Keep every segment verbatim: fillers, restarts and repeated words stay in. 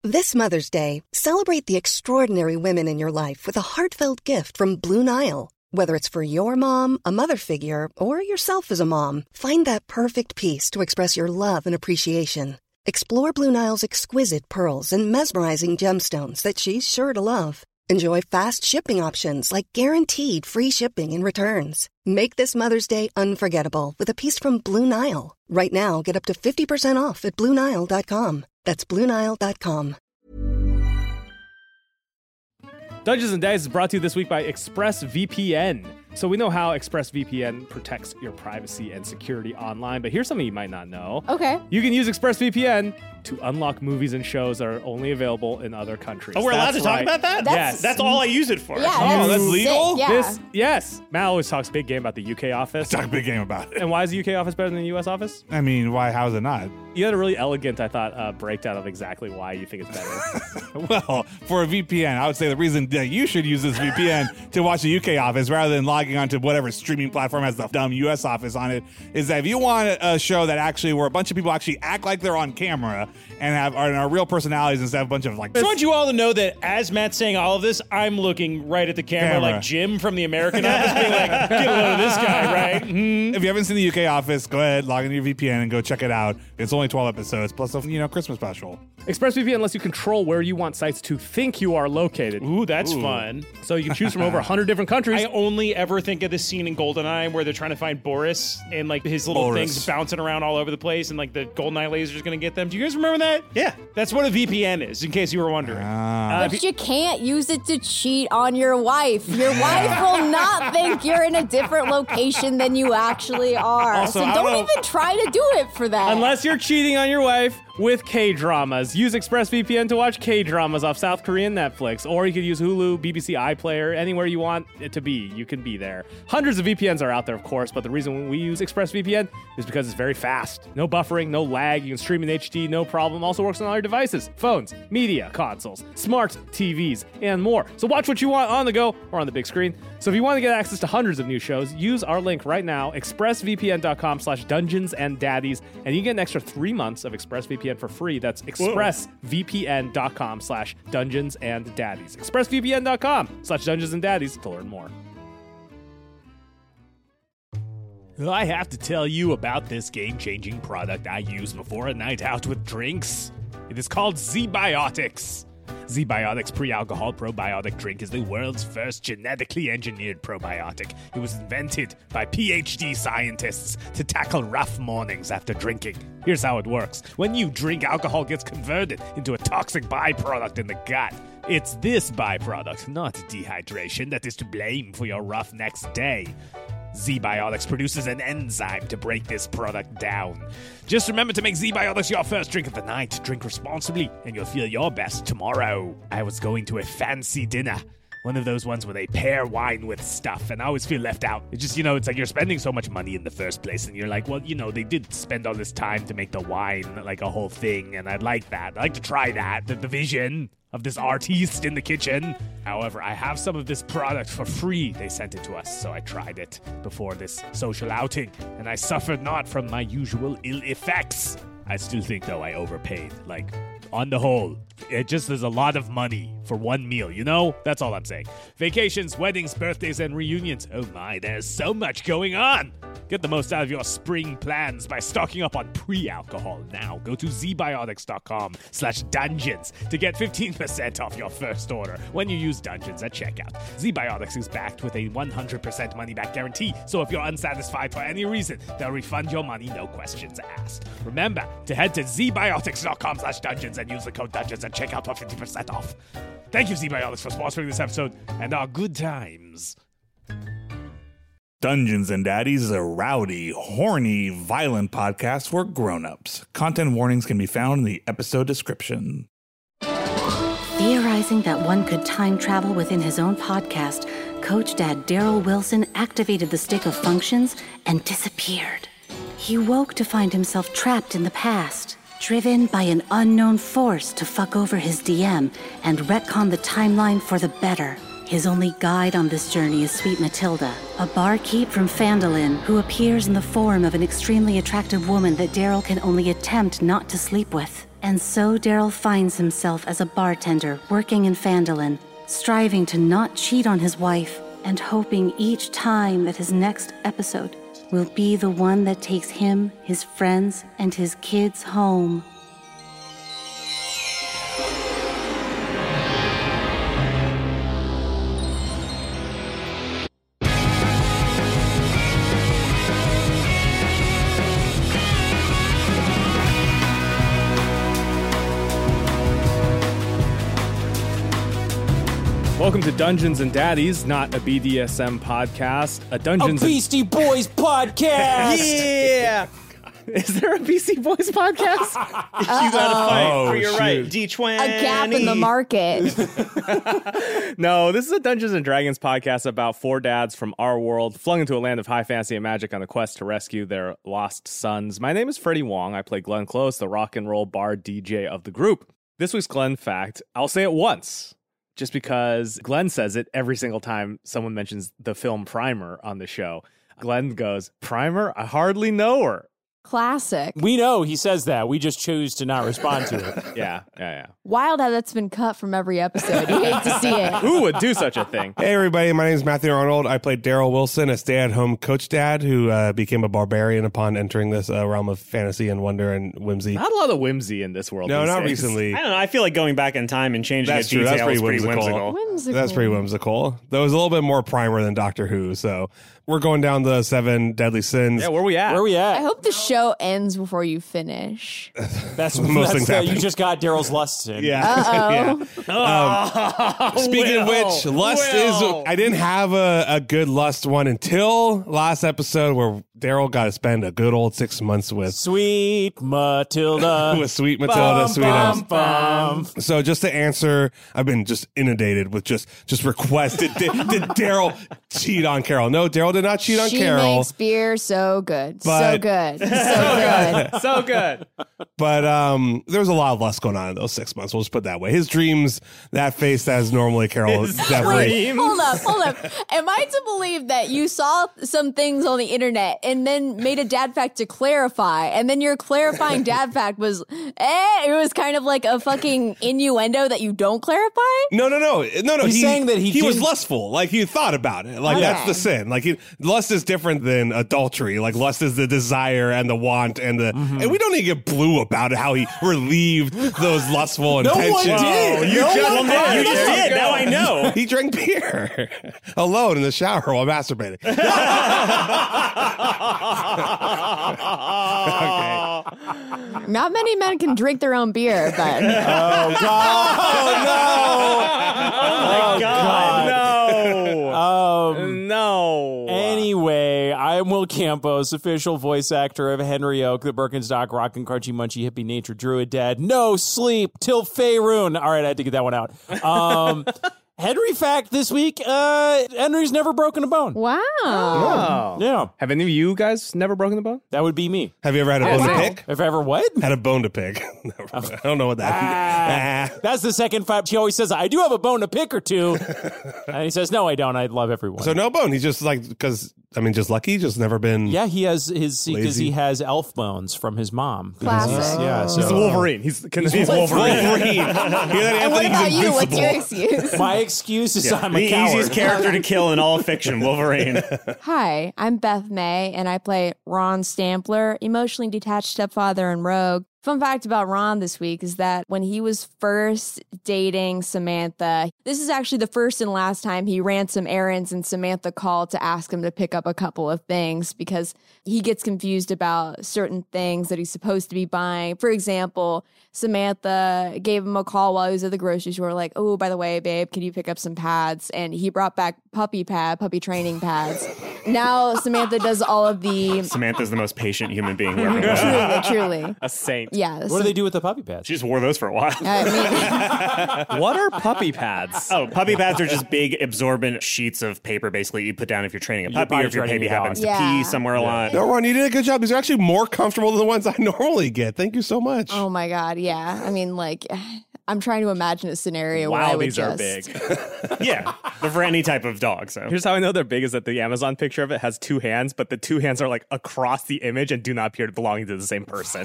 This Mother's Day, celebrate the extraordinary women in your life with a heartfelt gift from Blue Nile. Whether it's for your mom, a mother figure, or yourself as a mom, find that perfect piece to express your love and appreciation. Explore Blue Nile's exquisite pearls and mesmerizing gemstones that she's sure to love. Enjoy fast shipping options like guaranteed free shipping and returns. Make this Mother's Day unforgettable with a piece from Blue Nile. Right now, get up to fifty percent off at Blue Nile dot com. That's Blue Nile dot com. Dungeons and Daddies is brought to you this week by ExpressVPN. So we know how ExpressVPN protects your privacy and security online, but here's something you might not know. Okay. You can use ExpressVPN to unlock movies and shows that are only available in other countries. Oh, we're allowed That's to right. talk about that? That's- Yes. That's all I use it for. Yeah, Oh, that's sick. legal? Yeah. This, yes. Matt always talks big game about the U K office. Talk a big game about it. And why is the U K office better than the U S office? I mean, why? How's it not? You had a really elegant, I thought, uh, breakdown of exactly why you think it's better. Well, for a V P N, I would say the reason that you should use this V P N to watch the U K office rather than logging onto whatever streaming platform has the dumb U S office on it is that if you want a show that actually where a bunch of people actually act like they're on camera and have are, are real personalities instead of a bunch of like. I just want you all to know that as Matt's saying all of this, I'm looking right at the camera, Camera. like Jim from the American office, being like, get a load of this guy, right? Mm-hmm. If you haven't seen the U K office, go ahead, log into your V P N and go check it out. It's only twelve episodes plus a you know Christmas special. ExpressVPN lets you control where you want sites to think you are located. Ooh, that's Ooh. fun. So you can choose from over one hundred different countries. I only ever think of this scene in GoldenEye where they're trying to find Boris and like his little Boris. things bouncing around all over the place and like the GoldenEye laser's gonna get them. Do you guys remember that? Yeah. That's what a V P N is, in case you were wondering. Ah. But you can't use it to cheat on your wife. Your wife will not think you're in a different location than you actually are. Also, so I don't don't know- even try to do it for that. Unless you're cheating on your wife with K-dramas. Use ExpressVPN to watch K-dramas off South Korean Netflix, or you could use Hulu, B B C iPlayer, anywhere you want it to be. You can be there. Hundreds of V P Ns are out there, of course, but the reason we use ExpressVPN is because it's very fast. No buffering, no lag. You can stream in H D, no problem. Also works on all your devices, phones, media consoles, smart T Vs, and more. So watch what you want on the go or on the big screen. So if you want to get access to hundreds of new shows, use our link right now, expressvpn.com slash dungeons and daddies, and you can get an extra three months of ExpressVPN for free. That's expressvpn.com slash dungeons and daddies. expressvpn.com slash dungeons and daddies to learn more. I have to tell you about this game-changing product I use before a night out with drinks. It is called Z-Biotics. Z-Biotics Pre-Alcohol Probiotic Drink is the world's first genetically engineered probiotic. It was invented by P H D scientists to tackle rough mornings after drinking. Here's how it works. When you drink, alcohol gets converted into a toxic byproduct in the gut. It's this byproduct, not dehydration, that is to blame for your rough next day. Z-Biotics produces an enzyme to break this product down. Just remember to make Z-Biotics your first drink of the night. Drink responsibly, and you'll feel your best tomorrow. I was going to a fancy dinner. One of those ones where they pair wine with stuff, and I always feel left out. It's just, you know, it's like you're spending so much money in the first place, and you're like, well, you know, they did spend all this time to make the wine like a whole thing, and I'd like that. I'd like to try that, the, the vision of this artiste in the kitchen. However, I have some of this product for free. They sent it to us, so I tried it before this social outing, and I suffered not from my usual ill effects. I still think, though, I overpaid. Like, on the whole, it just is a lot of money for one meal, you know? That's all I'm saying. Vacations, weddings, birthdays, and reunions. Oh my, there's so much going on. Get the most out of your spring plans by stocking up on pre-alcohol now. Go to zbiotics.com slash dungeons to get fifteen percent off your first order when you use Dungeons at checkout. Z-Biotics is backed with a one hundred percent money-back guarantee, so if you're unsatisfied for any reason, they'll refund your money, no questions asked. Remember to head to zbiotics.com slash dungeons and use the code dungeons at checkout for fifty percent off. Thank you, Z-Biotics, for sponsoring this episode and our good times. Dungeons and Daddies is a rowdy, horny, violent podcast for grown-ups. Content warnings can be found in the episode description. Theorizing that one could time travel within his own podcast, Coach Dad Daryl Wilson activated the stick of functions and disappeared. He woke to find himself trapped in the past, driven by an unknown force to fuck over his D M and retcon the timeline for the better. His only guide on this journey is Sweet Matilda, a barkeep from Phandalin who appears in the form of an extremely attractive woman that Daryl can only attempt not to sleep with. And so Daryl finds himself as a bartender working in Phandalin, striving to not cheat on his wife and hoping each time that his next episode will be the one that takes him, his friends, and his kids home. Welcome to Dungeons and Daddies, not a B D S M podcast. A Dungeons a Beastie and- Boys podcast. Yeah. Is there a Beastie Boys podcast? You gotta fight Oh, for your shoot. right. D twenty. A gap in the market. No, this is a Dungeons and Dragons podcast about four dads from our world flung into a land of high fantasy and magic on the quest to rescue their lost sons. My name is Freddie Wong. I play Glenn Close, the rock and roll bar D J of the group. This week's Glenn fact, I'll say it once, just because Glenn says it every single time someone mentions the film Primer on the show. Glenn goes, Primer? I hardly know her. Classic. We know he says that. We just choose to not respond to it. Yeah, yeah, yeah. Wild how that's been cut from every episode. You hate to see it. Who would do such a thing? Hey everybody, my name is Matthew Arnold. I played Daryl Wilson, a stay-at-home coach dad who uh, became a barbarian upon entering this uh, realm of fantasy and wonder and whimsy. Not a lot of whimsy in this world. No, these not days. recently. I don't know. I feel like going back in time and changing That's a true. detail That's pretty is pretty whimsical. whimsical. Whimsical. That's pretty whimsical. That was a little bit more Primer than Doctor Who. So we're going down the seven deadly sins. Yeah, where we at? Where we I at? hope the show ends before you finish. That's Most that's things the, happen. you just got Daryl's lust in. Uh-oh. yeah. Um, speaking of which, lust is. I didn't have a, a good lust one until last episode where Daryl got to spend a good old six months with Sweet Matilda. with sweet Matilda, Bum, sweet bum, Em. bum. So just to answer, I've been just inundated with just just requests. Did, did, did Daryl cheat on Carol? No, Daryl did not cheat on She Carol. makes beer so good. so But- good. So good. So good. But um, there was a lot of lust going on in those six months. We'll just put it that way. His dreams, that face as normally Carol, is definitely. Wait, hold up, hold up. Am I to believe that you saw some things on the internet and then made a dad fact to clarify, and then your clarifying dad fact was, eh, it was kind of like a fucking innuendo that you don't clarify? No, no, no, no, no. He's saying that he he was didn't- lustful. Like he thought about it. Like Okay. that's the sin. Like he, lust is different than adultery. Like lust is the desire and the want and the. Mm-hmm. And we don't need to get blue about it. How he relieved those lustful No one intentions. did. You No just, one well, you did. just did. Now I know. He drank beer alone in the shower while masturbating. Okay. Not many men can drink their own beer, but Oh, God. Oh, my God. No. Um, no. Anyway, I'm Will Campos, official voice actor of Henry Oak, the Birkenstock Rockin' Crunchy Munchy Hippie Nature Druid Dad. No sleep till Faerun. All right, I had to get that one out. Um, Henry fact this week, uh, Henry's never broken a bone. wow. Oh. Yeah, Have any of you guys never broken the bone? that would be me. Have you ever had a bone wow. to pick? If ever what? Had a bone to pick. I don't know what that. Ah, Ah. that's the second fact. She always says, I do have a bone to pick or two. And he says, no, I don't. I love everyone. So no bone. He's just like because I mean, just lucky. Just never been. Yeah, he has his because Lazy. he has elf bones from his mom. Because Classic. he's- Yeah, so He's Wolverine. He's, he's, he's Wolverine. Wolverine. Hear that, And what Anthony? about He's you? What's your invincible. excuse? my excuse is I'm a The coward. easiest character to kill in all of fiction, Wolverine. Hi, I'm Beth May, and I play Ron Stampler, emotionally detached stepfather and rogue. Fun fact about Ron this week is that when he was first dating Samantha, this is actually the first and last time he ran some errands and Samantha called to ask him to pick up a couple of things because he gets confused about certain things that he's supposed to be buying. For example, Samantha gave him a call while he was at the grocery store, like, oh, by the way, babe, can you pick up some pads? And he brought back puppy pad, puppy training pads. Now Samantha does all of the... Samantha's the most patient human being we've ever met. Truly, truly. A saint. Yeah. What do they do with the puppy pads? She just wore those for a while. I mean, What are puppy pads? Oh, puppy pads are just big absorbent sheets of paper basically you put down if you're training a puppy or body if your training baby your dog. happens Yeah. to pee somewhere a lot. No, Ron, you did a good job. These are actually more comfortable than the ones I normally get. Thank you so much. oh my God. Yeah. I mean, like, I'm trying to imagine a scenario where I Wow, would these just... are big. Yeah, but for any type of dog. So Here's how I know they're big is that the Amazon picture of it has two hands, but the two hands are like across the image and do not appear to belong to the same person.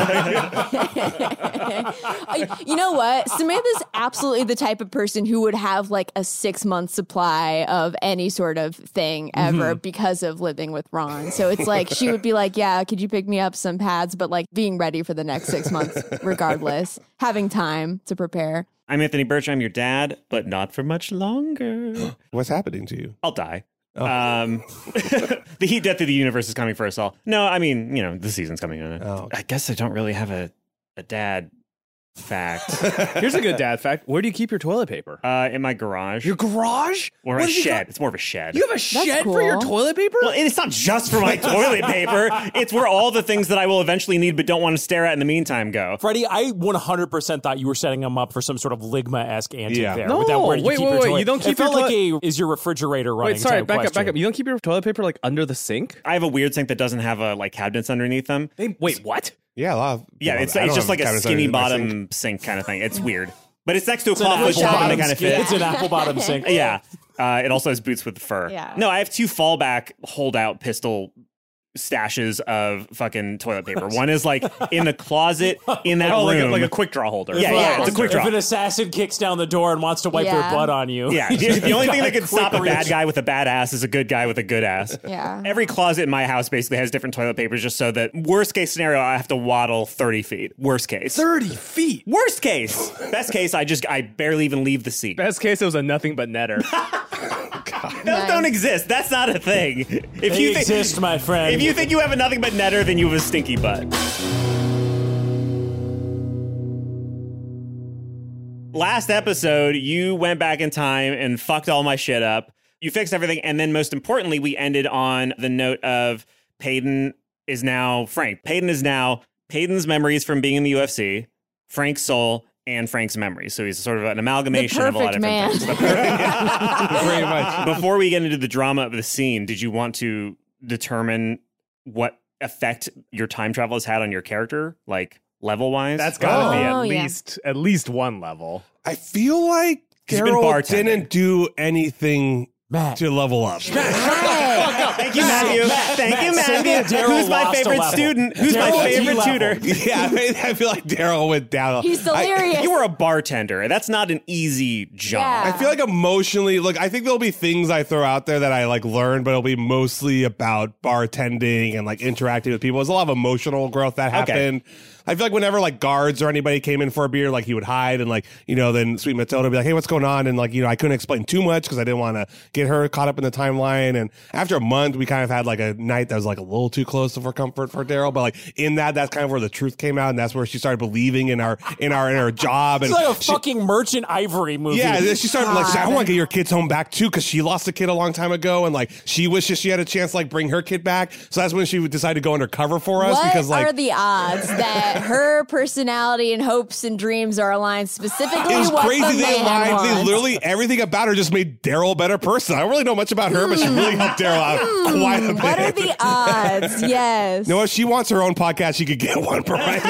You know what? Samantha's absolutely the type of person who would have like a six month supply of any sort of thing ever Mm-hmm. because of living with Ron. So it's like she would be like, yeah, could you pick me up some pads? But like being ready for the next six months regardless, having time to prepare. I'm Anthony Birch. I'm your dad, but not for much longer. What's happening to you? I'll die. Um, the heat death of the universe is coming for us all. No, I mean, you know, the season's coming on. Oh. I guess I don't really have a, a dad fact. Here's a good dad fact. Where do you keep your toilet paper? Uh, in my garage. Your garage? Or What a did you shed. got- It's more of a shed. You have a shed for your cool. toilet paper? Well, it's not just for my toilet paper. It's where all the things that I will eventually need but don't want to stare at in the meantime go. Freddie, I one hundred percent thought you were setting him up for some sort of Ligma-esque antic Yeah. there. No, with that, where you wait, keep wait, your wait, toilet- you don't keep It felt your like toi- a, is your refrigerator running Wait, sorry, type back up, question. back up. You don't keep your toilet paper like under the sink? I have a weird sink that doesn't have a like cabinets underneath them. They, wait, what? Yeah, a lot of Yeah, people- it's I don't it's just have like a cabinets skinny underneath my sink. bottom sink kind of thing. It's weird. But it's next to a It's an clawfoot apple shelf and bottom they kind of sink. fit. It's an apple bottom sink. Yeah. Uh, it also has boots with fur. Yeah. No, I have two fallback holdout pistol stashes of fucking toilet paper. One is like in the closet in that Oh, like room. a, like a quick draw holder. Yeah, yeah, it's a quick If draw. an assassin kicks down the door and wants to wipe Yeah. their butt on you. Yeah, the, the only thing that can Quick stop a bad reach. guy with a bad ass is a good guy with a good ass. Yeah. Every closet in my house basically has different toilet papers just so that worst case scenario, I have to waddle thirty feet. Worst case. thirty feet. Worst case. Best case, I just, I barely even leave the seat. Best case, it was a nothing but netter. Those Nice. don't exist. That's not a thing. If They you think, exist, my friend. if you think you have a nothing but netter, then you have a stinky butt. Last episode, you went back in time and fucked all my shit up. You fixed everything, and then most importantly, we ended on the note of Peyton is now Frank. Peyton is now Peyton's memories from being in the U F C, Frank's soul, and Frank's memories. So he's sort of an amalgamation The of a lot of perfect man. different things. The perfect- Very much. Before we get into the drama of the scene, did you want to determine what effect your time travel has had on your character, like level wise? That's got to be Oh, at yeah. least at least one level. I feel like He's been Daryl bartending. didn't do anything Matt. to level up. Thank you, Matthew. Matt, Thank Matt, you, say that Matthew. Daryl Who's my lost a favorite level. student? Who's my Daryl favorite D-level. tutor? Yeah, I, I feel like Daryl went down. He's I- hilarious. You were a bartender. That's not an easy job. Yeah. I feel like emotionally, look, I think there'll be things I throw out there that I like learn, but it'll be mostly about bartending and like interacting with people. There's a lot of emotional growth that Okay. happened. I feel like whenever like guards or anybody came in for a beer, like he would hide and like, you know, then Sweet Matilda would be like, hey, what's going on? And like, you know, I couldn't explain too much because I didn't want to get her caught up in the timeline. And after a month, we kind of had like a night that was like a little too close for comfort for Daryl. But like in that, that's kind of where the truth came out. And that's where she started believing in our, in our, in our job. And It's like a she- fucking Merchant Ivory movie. yeah, and then she started like, she's like, I God. want to get your kids home back too, because she lost a kid a long time ago, and like she wishes she had a chance to like bring her kid back. So that's when she would decide to go undercover for us What because like are the odds that her personality and hopes and dreams are aligned specifically it was what crazy. the They man lied. They wants? literally everything about her just made Daryl a better person. I don't really know much about her, but she really helped Daryl out quite a bit. What are the odds? Yes. You know what? She wants her own podcast. She could get one, but right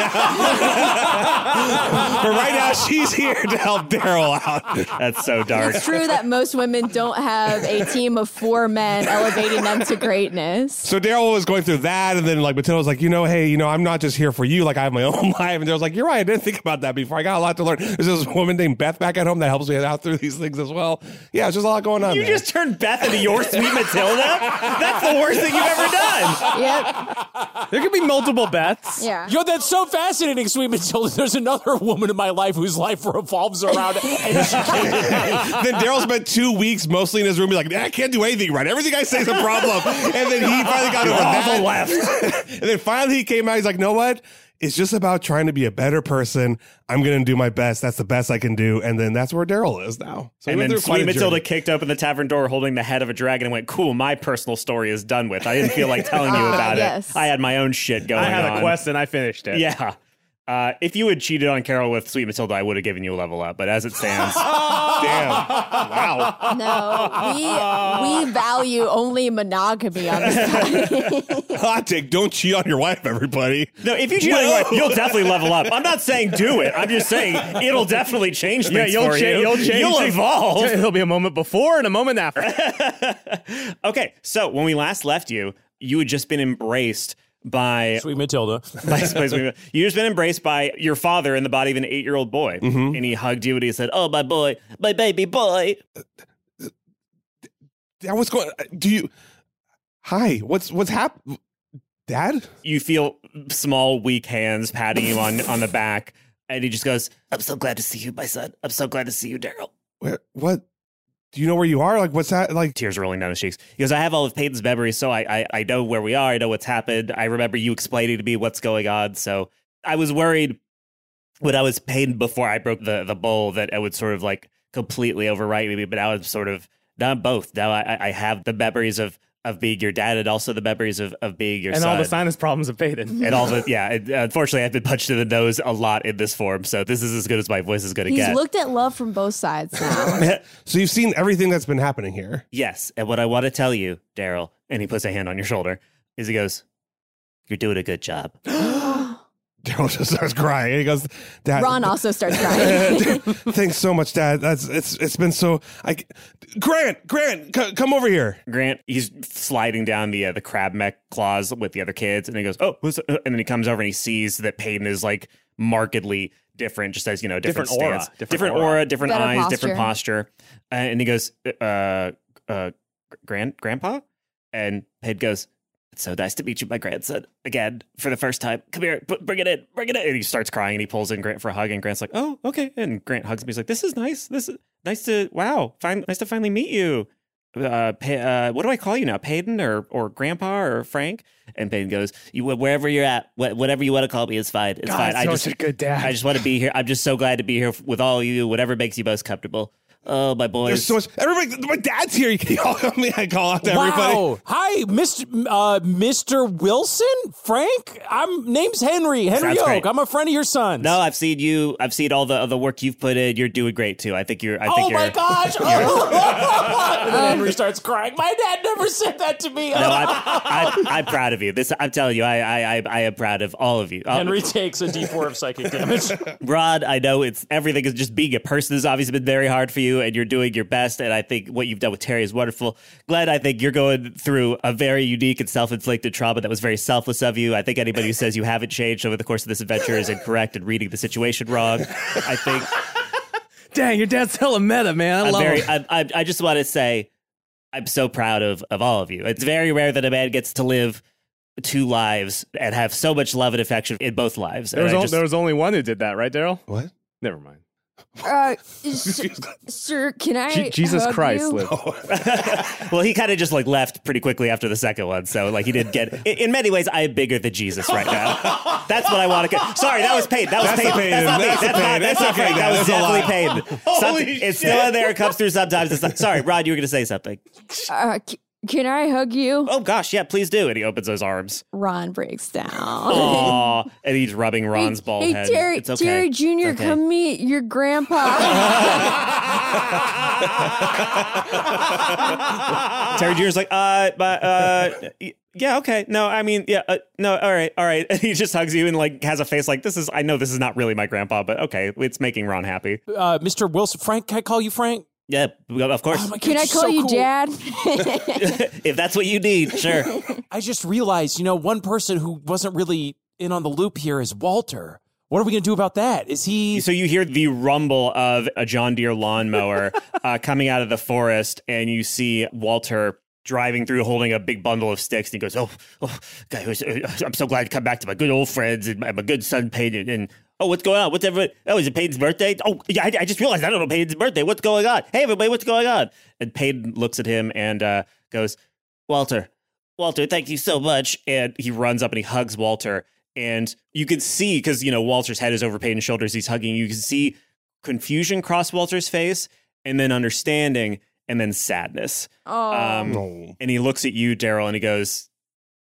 now, but right now she's here to help Daryl out. That's so dark. It's true that most women don't have a team of four men elevating them to greatness. So Daryl was going through that, and then like Matilda was like, you know, hey, you know, I'm not just here for you. Like I have my own life. And Daryl's like, you're right. I didn't think about that before. I got a lot to learn. There's this woman named Beth back at home that helps me out through these things as well. Yeah, it's just a lot going on. You there. just turned Beth into your Sweet Matilda? That's the worst thing you've ever done. Yep. There could be multiple Beths. Yeah. Yo, that's so fascinating, Sweet Matilda. There's another woman in my life whose life revolves around education. Then Daryl spent two weeks mostly in his room, be like, I can't do anything right. Everything I say is a problem. And then he finally got over that. left. And then finally he came out. He's like, know what? It's just about trying to be a better person. I'm going to do my best. That's the best I can do. And then that's where Daryl is now. So And we went then through quite Sweet a Matilda journey. kicked open the tavern door holding the head of a dragon and went, cool, my personal story is done with. I didn't feel like telling you Ah, about yes. it. I had my own shit going I had on. a quest and I finished it. Yeah. Uh, if you had cheated on Carol with Sweet Matilda, I would have given you a level up. But as it stands, Damn. Wow. No, we we value only monogamy on this podcast. Hot take. Don't cheat on your wife, everybody. no. If you cheat on your wife, you'll definitely level up. I'm not saying do it. I'm just saying it'll definitely change things Yeah, you'll for cha- you. you'll change You'll things. evolve. There'll be a moment before and a moment after. Okay, so when we last left you, you had just been embraced by Sweet Matilda. by, by you just been embraced by your father in the body of an eight-year-old boy, Mm-hmm. and he hugged you and he said, "Oh, my boy, my baby boy." Dad, what's going? Do you? Hi. What's what's happening, Dad? You feel small, weak hands patting you on on the back, and he just goes, "I'm so glad to see you, my son. I'm so glad to see you, Daryl." Where? What? Do you know where you are? Like, what's that? Like, Tears rolling down his cheeks. He goes, "I have all of Peyton's memories, so I, I I know where we are. I know what's happened. I remember you explaining to me what's going on. So I was worried when I was Peyton before I broke the the bowl that it would sort of like completely overwrite me. But now I'm sort of now I'm both. Now I I have the memories of of being your dad and also the memories of of being your and son. all the sinus problems of Peyton. And all the yeah. It, unfortunately, I've been punched in the nose a lot in this form, so this is as good as my voice is going to He's get. looked at love from both sides now. so you've seen everything that's been happening here. Yes, and what I want to tell you, Daryl, and he puts a hand on your shoulder, is he goes, "You're doing a good job." Daryl just starts crying. He goes, Dad. Ron also starts crying. Thanks so much, Dad. That's it's it's been so. I Grant, Grant, c- come over here. Grant, he's sliding down the uh, the crab mech claws with the other kids, and he goes, "Oh," what's and then he comes over and he sees that Peyton is like markedly different, just as you know, different, Different aura. stance, Different different aura. aura, different Better eyes, posture. different posture, uh, and he goes, "Uh, uh, Grand Grandpa," and Peyton goes, "It's so nice to meet you, my grandson, again for the first time. Come here, b- bring it in, bring it in." And he starts crying and he pulls in Grant for a hug, and Grant's like, "Oh, okay." And Grant hugs me. He's like, "This is nice. This is nice to wow, fine, nice to finally meet you. Uh, Pey- uh, what do I call you now, Peyton or or Grandpa or Frank?" And Peyton goes, "You wherever you're at, wh- whatever you want to call me is fine. It's God, fine. I such just a good dad. I just want to be here. I'm just so glad to be here with all of you. Whatever makes you most comfortable. Oh, my boys." There's so much. Everybody, my dad's here. You can all call me. I call out to everybody. Wow. Hi, Mister Uh, Mister Wilson? Frank? I'm name's Henry. Henry Sounds Oak. great. I'm a friend of your son's. No, I've seen you. I've seen all the the work you've put in. You're doing great too. I think you're. I think Oh you're, my gosh! Oh. And then Henry starts crying. My dad never said that to me. No, I'm, I'm, I'm proud of you. This, I'm telling you, I, I, I, I am proud of all of you. Uh, Henry takes a D four of psychic damage. Rod, I know it's everything is just being a person has obviously been very hard for you, and you're doing your best. And I think what you've done with Terry is wonderful. Glad, I think you're going through a very unique and self-inflicted trauma that was very selfless of you. I think anybody who says you haven't changed over the course of this adventure is incorrect and reading the situation wrong. I think. Dang, your dad's hella meta, man. I I'm love very. him. I, I, I just want to say, I'm so proud of of all of you. It's very rare that a man gets to live two lives and have so much love and affection in both lives. There was, And I o- just- there was only one who did that, right, Daryl? What? Never mind. Uh, sir, sir, can I? Je- Jesus hug Christ, you? Liv. well, he kind of just like left pretty quickly after the second one, so like he didn't get. In, in many ways, I am bigger than Jesus right now. That's what I want to. Get. Sorry, that was Peyton. That was That's Peyton. Peyton. That's not me. That's That's, not. Peyton. That's It's not okay, Frank. That guys. was That's a definitely lie. Peyton. Some, it's still in there. It comes through sometimes. It's not, sorry, Rod. You were going to say something. Uh, c- can I hug you? Oh gosh, yeah, please do. And he opens those arms. Ron breaks down. Aw, and he's rubbing Ron's hey, bald hey, head. Terry, It's okay. Terry Junior, It's okay. come meet your grandpa. Terry Junior's like, uh, but, uh, y- yeah, okay. No, I mean, yeah, uh, no, all right, all right. And he just hugs you and like has a face like, this is, I know this is not really my grandpa, but okay, it's making Ron happy. Uh, Mister Wilson, Frank, can I call you Frank? Yeah, of course. Oh my Can I gosh, call so you cool. Dad? If that's what you need, sure. I just realized, you know, one person who wasn't really in on the loop here is Walter. What are we going to do about that? Is he... So you hear the rumble of a John Deere lawnmower uh, coming out of the forest, and you see Walter driving through holding a big bundle of sticks. And he goes, oh, oh God, I'm so glad to come back to my good old friends and my, my good son Peyton. And oh, what's going on? What's everybody? Oh, is it Peyton's birthday? Oh, yeah, I, I just realized I don't know Peyton's birthday. What's going on? Hey, everybody, what's going on? And Peyton looks at him and uh, goes, Walter, Walter, thank you so much. And he runs up and he hugs Walter. And you can see, because, you know, Walter's head is over Peyton's shoulders. He's hugging. You can see confusion cross Walter's face, and then understanding, and then sadness. Oh. Um, No. and he looks at you, Daryl, and he goes,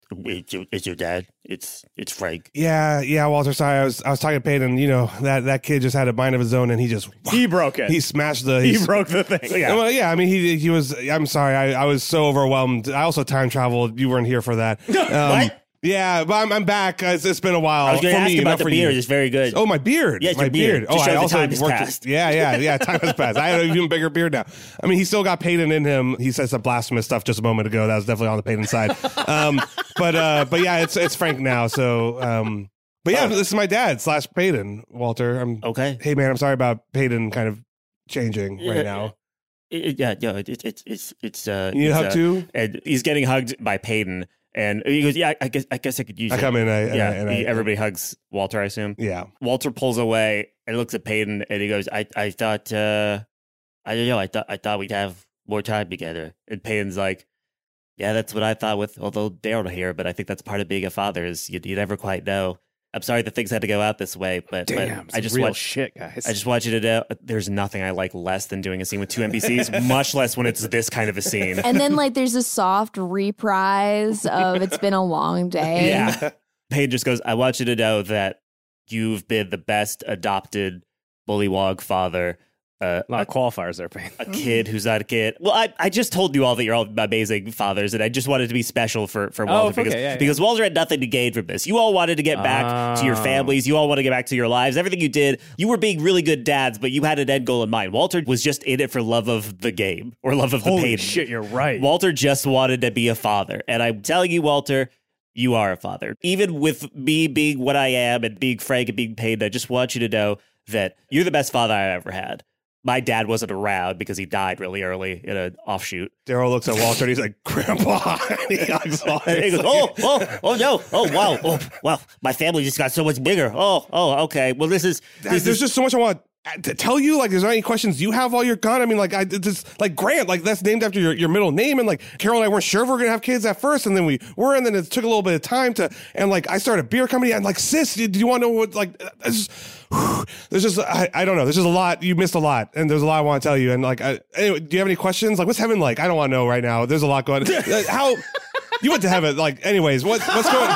It's your, it's your dad. It's it's Frank. Yeah, yeah, Walter. Sorry, I was I was talking to Peyton. You know that that kid just had a mind of his own, and he just He broke it. he smashed the He broke the thing. Yeah. Well, yeah. I mean, he he was. I'm sorry. I, I was so overwhelmed. I also time traveled. You weren't here for that. Um, What? Yeah, but I'm, I'm back. It's, it's been a while. I was going to for ask me, about not the for beard. you. It's very good. Oh, my beard. Yes, my your beard. Oh, Just I shows the also time has worked. passed. Yeah, yeah, yeah. Time has passed. I have an even bigger beard now. I mean, he still got Peyton in him. He said some blasphemous stuff just a moment ago. That was definitely on the Peyton side. Um, but uh, but yeah, it's it's Frank now. So. Um, But yeah, this is my dad slash Peyton, Walter. I'm Okay. Hey man, I'm sorry about Peyton kind of changing right now. It- it- yeah, yeah. It's it's it's it's. Uh, You need a it's, hug uh, too? And he's getting hugged by Peyton. And he goes, yeah, I guess I guess I could use I it. come in, I, and yeah, I, and I, he- everybody hugs Walter, I assume. Yeah. Walter pulls away and looks at Peyton and he goes, I, I thought, uh, I don't know, I thought I thought we'd have more time together. And Peyton's like, yeah, that's what I thought with, although Daryl here, but I think that's part of being a father is you, you never quite know. I'm sorry that things had to go out this way, but, Damn, but I just real want shit, guys. I just want you to know there's nothing I like less than doing a scene with two N P Cs, much less when it's this kind of a scene. And then like there's a soft reprise of It's Been a Long Day. Yeah. Paige just goes, I want you to know that you've been the best adopted bullywog father. Uh, a lot of qualifiers there, Payne. a kid who's not a kid. Well, I, I just told you all that you're all amazing fathers, and I just wanted to be special for, for Walter Oh, okay, because, yeah, yeah. because Walter had nothing to gain from this. You all wanted to get back to your Oh. families. You all want to get back to your lives. Everything you did, you were being really good dads, but you had an end goal in mind. Walter was just in it for love of the game or love of the Holy pain. shit, you're right. Walter just wanted to be a father. And I'm telling you, Walter, you are a father. Even with me being what I am and being frank and being paid, I just want you to know that you're the best father I ever had. My dad wasn't around because he died really early in an offshoot. Daryl looks at Walter and he's like, Grandpa. And he hugs Walter. And he goes, oh, oh, oh, no. Oh, wow. Oh, wow. My family just got so much bigger. Oh, oh, okay. Well, this is... Dad, This there's is just so much I want to tell you. Like, there's not any questions you have while you're gone. I mean, like, I just, like, Grant, like, that's named after your, your middle name. And, like, Carol and I weren't sure if we were going to have kids at first. And then we were. And then it took a little bit of time to, and, like, I started a beer company. And, like, sis, do you want to know what, like, it's just, whew, there's just, I, I don't know. There's just a lot. You missed a lot. And there's a lot I want to tell you. And, like, I, anyway, do you have any questions? Like, what's heaven like? I don't want to know right now. There's a lot going on. How, you went to heaven. Like, anyways, what, what's going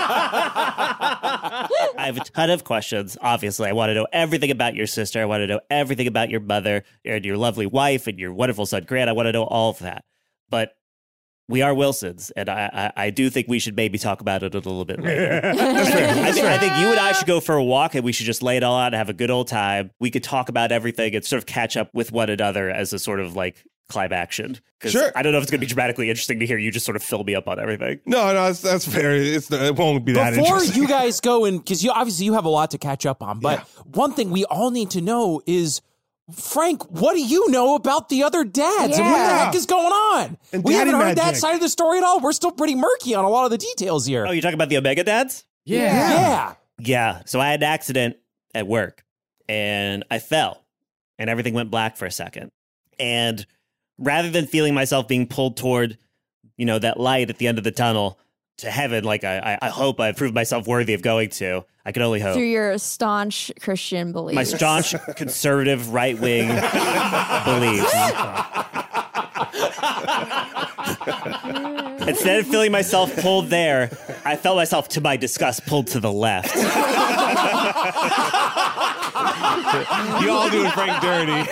on? I have a ton of questions. Obviously, I want to know everything about your sister. I want to know everything about your mother and your lovely wife and your wonderful son, Grant. I want to know all of that. But we are Wilsons, and I, I, I do think we should maybe talk about it a little bit later. That's fair. I think, I think you and I should go for a walk, and we should just lay it all out and have a good old time. We could talk about everything and sort of catch up with one another as a sort of like climb action. 'Cause Sure. I don't know if it's going to be dramatically interesting to hear you just sort of fill me up on everything. No, no, that's, that's fair. It's, it won't be that Before interesting. you guys go in, because you obviously you have a lot to catch up on, but one thing we all need to know is, Frank, what do you know about the other dads? And what the Yeah. heck is going on? And we haven't daddy heard that magic. side of the story at all. We're still pretty murky on a lot of the details here. Oh, you're talking about the Omega dads? Yeah. yeah. Yeah. So I had an accident at work and I fell and everything went black for a second. And rather than feeling myself being pulled toward, you know, that light at the end of the tunnel to heaven, like I, I, I hope I proved myself worthy of going to, I can only hope. Through your staunch Christian beliefs. My staunch conservative right wing beliefs. Instead of feeling myself pulled there, I felt myself, to my disgust, pulled to the left. You all doing Frank dirty.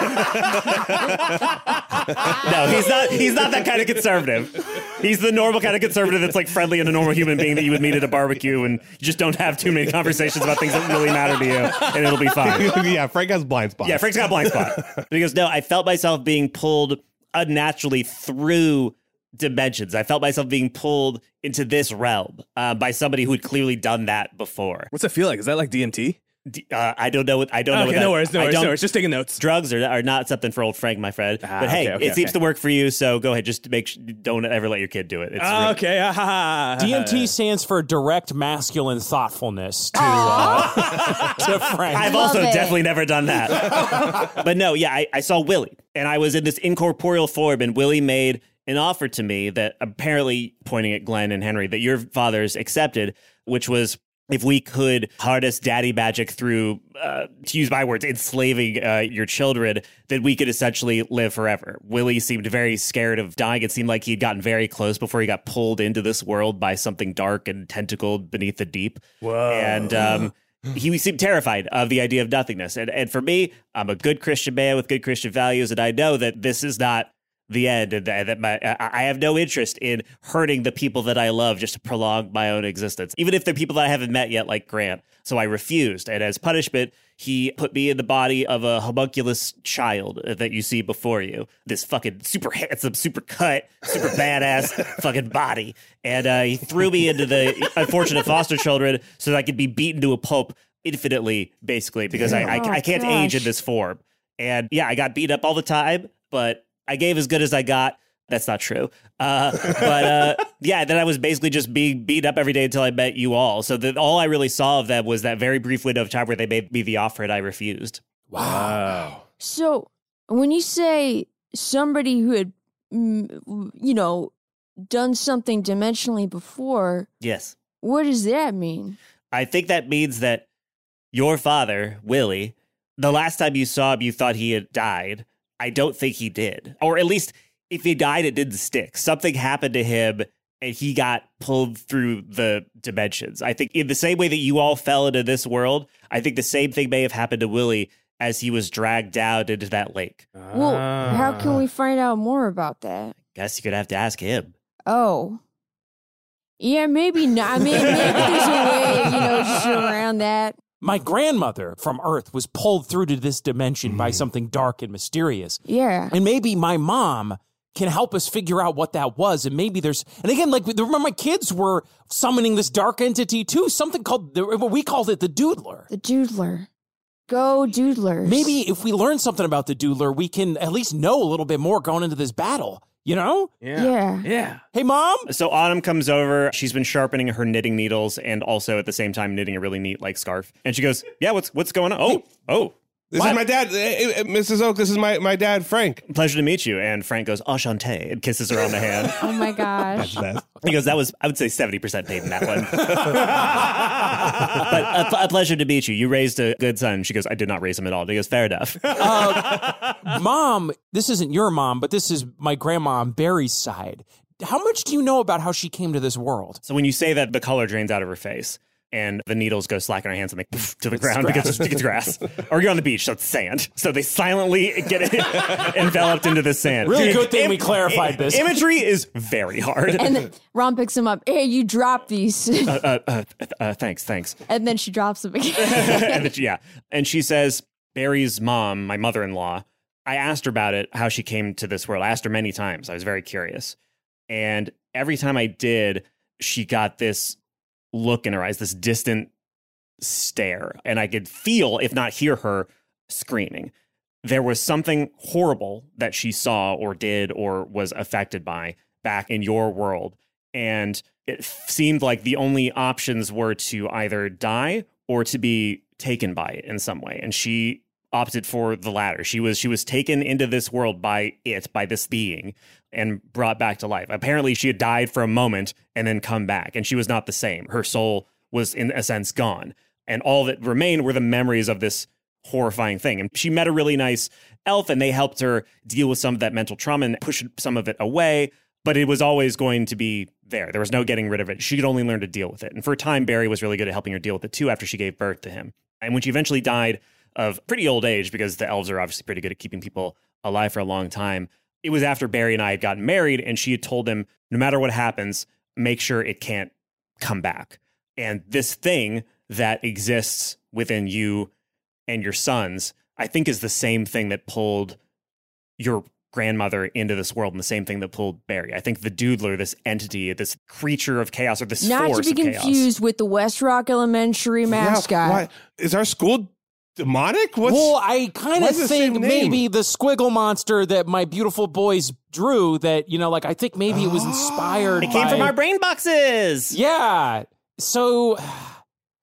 No, he's not. He's not that kind of conservative. He's the normal kind of conservative that's like friendly and a normal human being that you would meet at a barbecue, and you just don't have too many conversations about things that really matter to you, and it'll be fine. Yeah, Frank has blind spots. Yeah, Frank's got a blind spot. Because no, I felt myself being pulled unnaturally through dimensions. I felt myself being pulled into this realm uh, by somebody who had clearly done that before. What's it feel like? Is that like D M T? D- Uh, I don't know. What, I don't know. Okay, what that, no worries, no I worries, don't- no worries. Just taking notes. Drugs are, are not something for old Frank, my friend. Ah, but hey, okay, okay, it seems okay. to work for you. So go ahead. Just make sh- don't ever let your kid do it. It's Ah, really- okay. ah, ha, ha, ha. D M T stands for direct masculine thoughtfulness to, uh, to Frank. I've Love also it. definitely never done that. But no, yeah, I, I saw Willie, and I was in this incorporeal form, and Willie made an offer to me that apparently, pointing at Glenn and Henry, that your fathers accepted, which was if we could harness daddy magic through, uh, to use my words, enslaving uh, your children, then we could essentially live forever. Willie seemed very scared of dying. It seemed like he'd gotten very close before he got pulled into this world by something dark and tentacled beneath the deep. Whoa. And um, he seemed terrified of the idea of nothingness. And, and for me, I'm a good Christian man with good Christian values, and I know that this is not the end, and that my, I have no interest in hurting the people that I love just to prolong my own existence, even if they're people that I haven't met yet, like Grant. So I refused, and as punishment, he put me in the body of a homunculus child that you see before you. This fucking super handsome, super cut, super badass fucking body, and uh, he threw me into the unfortunate foster children so that I could be beaten to a pulp infinitely, basically, because I, I, I can't gosh. age in this form. And yeah, I got beat up all the time, but I gave as good as I got. That's not true. Uh, but uh, yeah, then I was basically just being beat up every day until I met you all. So that all I really saw of them was that very brief window of time where they made me the offer and I refused. Wow. So when you say somebody who had, mm, you know, done something dimensionally before, Yes. what does that mean? I think that means that your father, Willie, the last time you saw him, you thought he had died. I don't think he did. Or at least if he died, it didn't stick. Something happened to him and he got pulled through the dimensions. I think in the same way that you all fell into this world, I think the same thing may have happened to Willie as he was dragged down into that lake. Well, how can we find out more about that? Guess you're going to have to ask him. Oh. Yeah, maybe not. I mean, maybe there's a way, you know, just around that. My grandmother from Earth was pulled through to this dimension by something dark and mysterious. Yeah. And maybe my mom can help us figure out what that was. And maybe there's, and again, like, remember my kids were summoning this dark entity too, something called, the, we called it the Doodler. The Doodler. Go Doodlers. Maybe if we learn something about the Doodler, we can at least know a little bit more going into this battle. You know? Yeah. Yeah. Yeah. Hey, Mom? So Autumn comes over. She's been sharpening her knitting needles and also at the same time knitting a really neat like scarf. And she goes, yeah, what's what's going on? Oh, oh. This what? is my dad, uh, uh, Missus Oak. This is my, my dad, Frank. Pleasure to meet you. And Frank goes, enchanté, and kisses her on the hand. Oh, my gosh. He goes, that was, I would say seventy percent paid in that one. But a, a pleasure to meet you. You raised a good son. She goes, I did not raise him at all. And he goes, fair enough. Uh, Mom, this isn't your mom, but this is my grandma on Barry's side. How much do you know about how she came to this world? So when you say that, the color drains out of her face. And the needles go slack in her hands and they poof to the ground because it's grass. Or you're on the beach, so it's sand. So they silently get enveloped into the sand. Really good thing Im- we clarified I- this. Imagery is very hard. And then Ron picks him up. Hey, you dropped these. uh, uh, uh, uh, thanks, thanks. And then she drops them again. and then, yeah. And she says, Barry's mom, my mother-in-law, I asked her about it, how she came to this world. I asked her many times. I was very curious. And every time I did, she got this look in her eyes, this distant stare. And I could feel, if not hear her, screaming. There was something horrible that she saw or did or was affected by back in your world. And it seemed like the only options were to either die or to be taken by it in some way. And she opted for the latter. She was she was taken into this world by it, by this being, and brought back to life. Apparently, she had died for a moment and then come back, and she was not the same. Her soul was, in a sense, gone. And all that remained were the memories of this horrifying thing. And she met a really nice elf, and they helped her deal with some of that mental trauma and push some of it away. But it was always going to be there. There was no getting rid of it. She could only learn to deal with it. And for a time, Barry was really good at helping her deal with it, too, after she gave birth to him. And when she eventually died of pretty old age, because the elves are obviously pretty good at keeping people alive for a long time, it was after Barry and I had gotten married, and she had told him, no matter what happens, make sure it can't come back. And this thing that exists within you and your sons, I think is the same thing that pulled your grandmother into this world and the same thing that pulled Barry. I think the Doodler, this entity, this creature of chaos, or this Not force to be of chaos. confused with the West Rock Elementary mascot. Yeah, why, is our school demonic? What's, well, I kind why of is the think same name? maybe the squiggle monster that my beautiful boys drew, that, you know, like, I think maybe it was inspired It came by- from our brain boxes. Yeah. So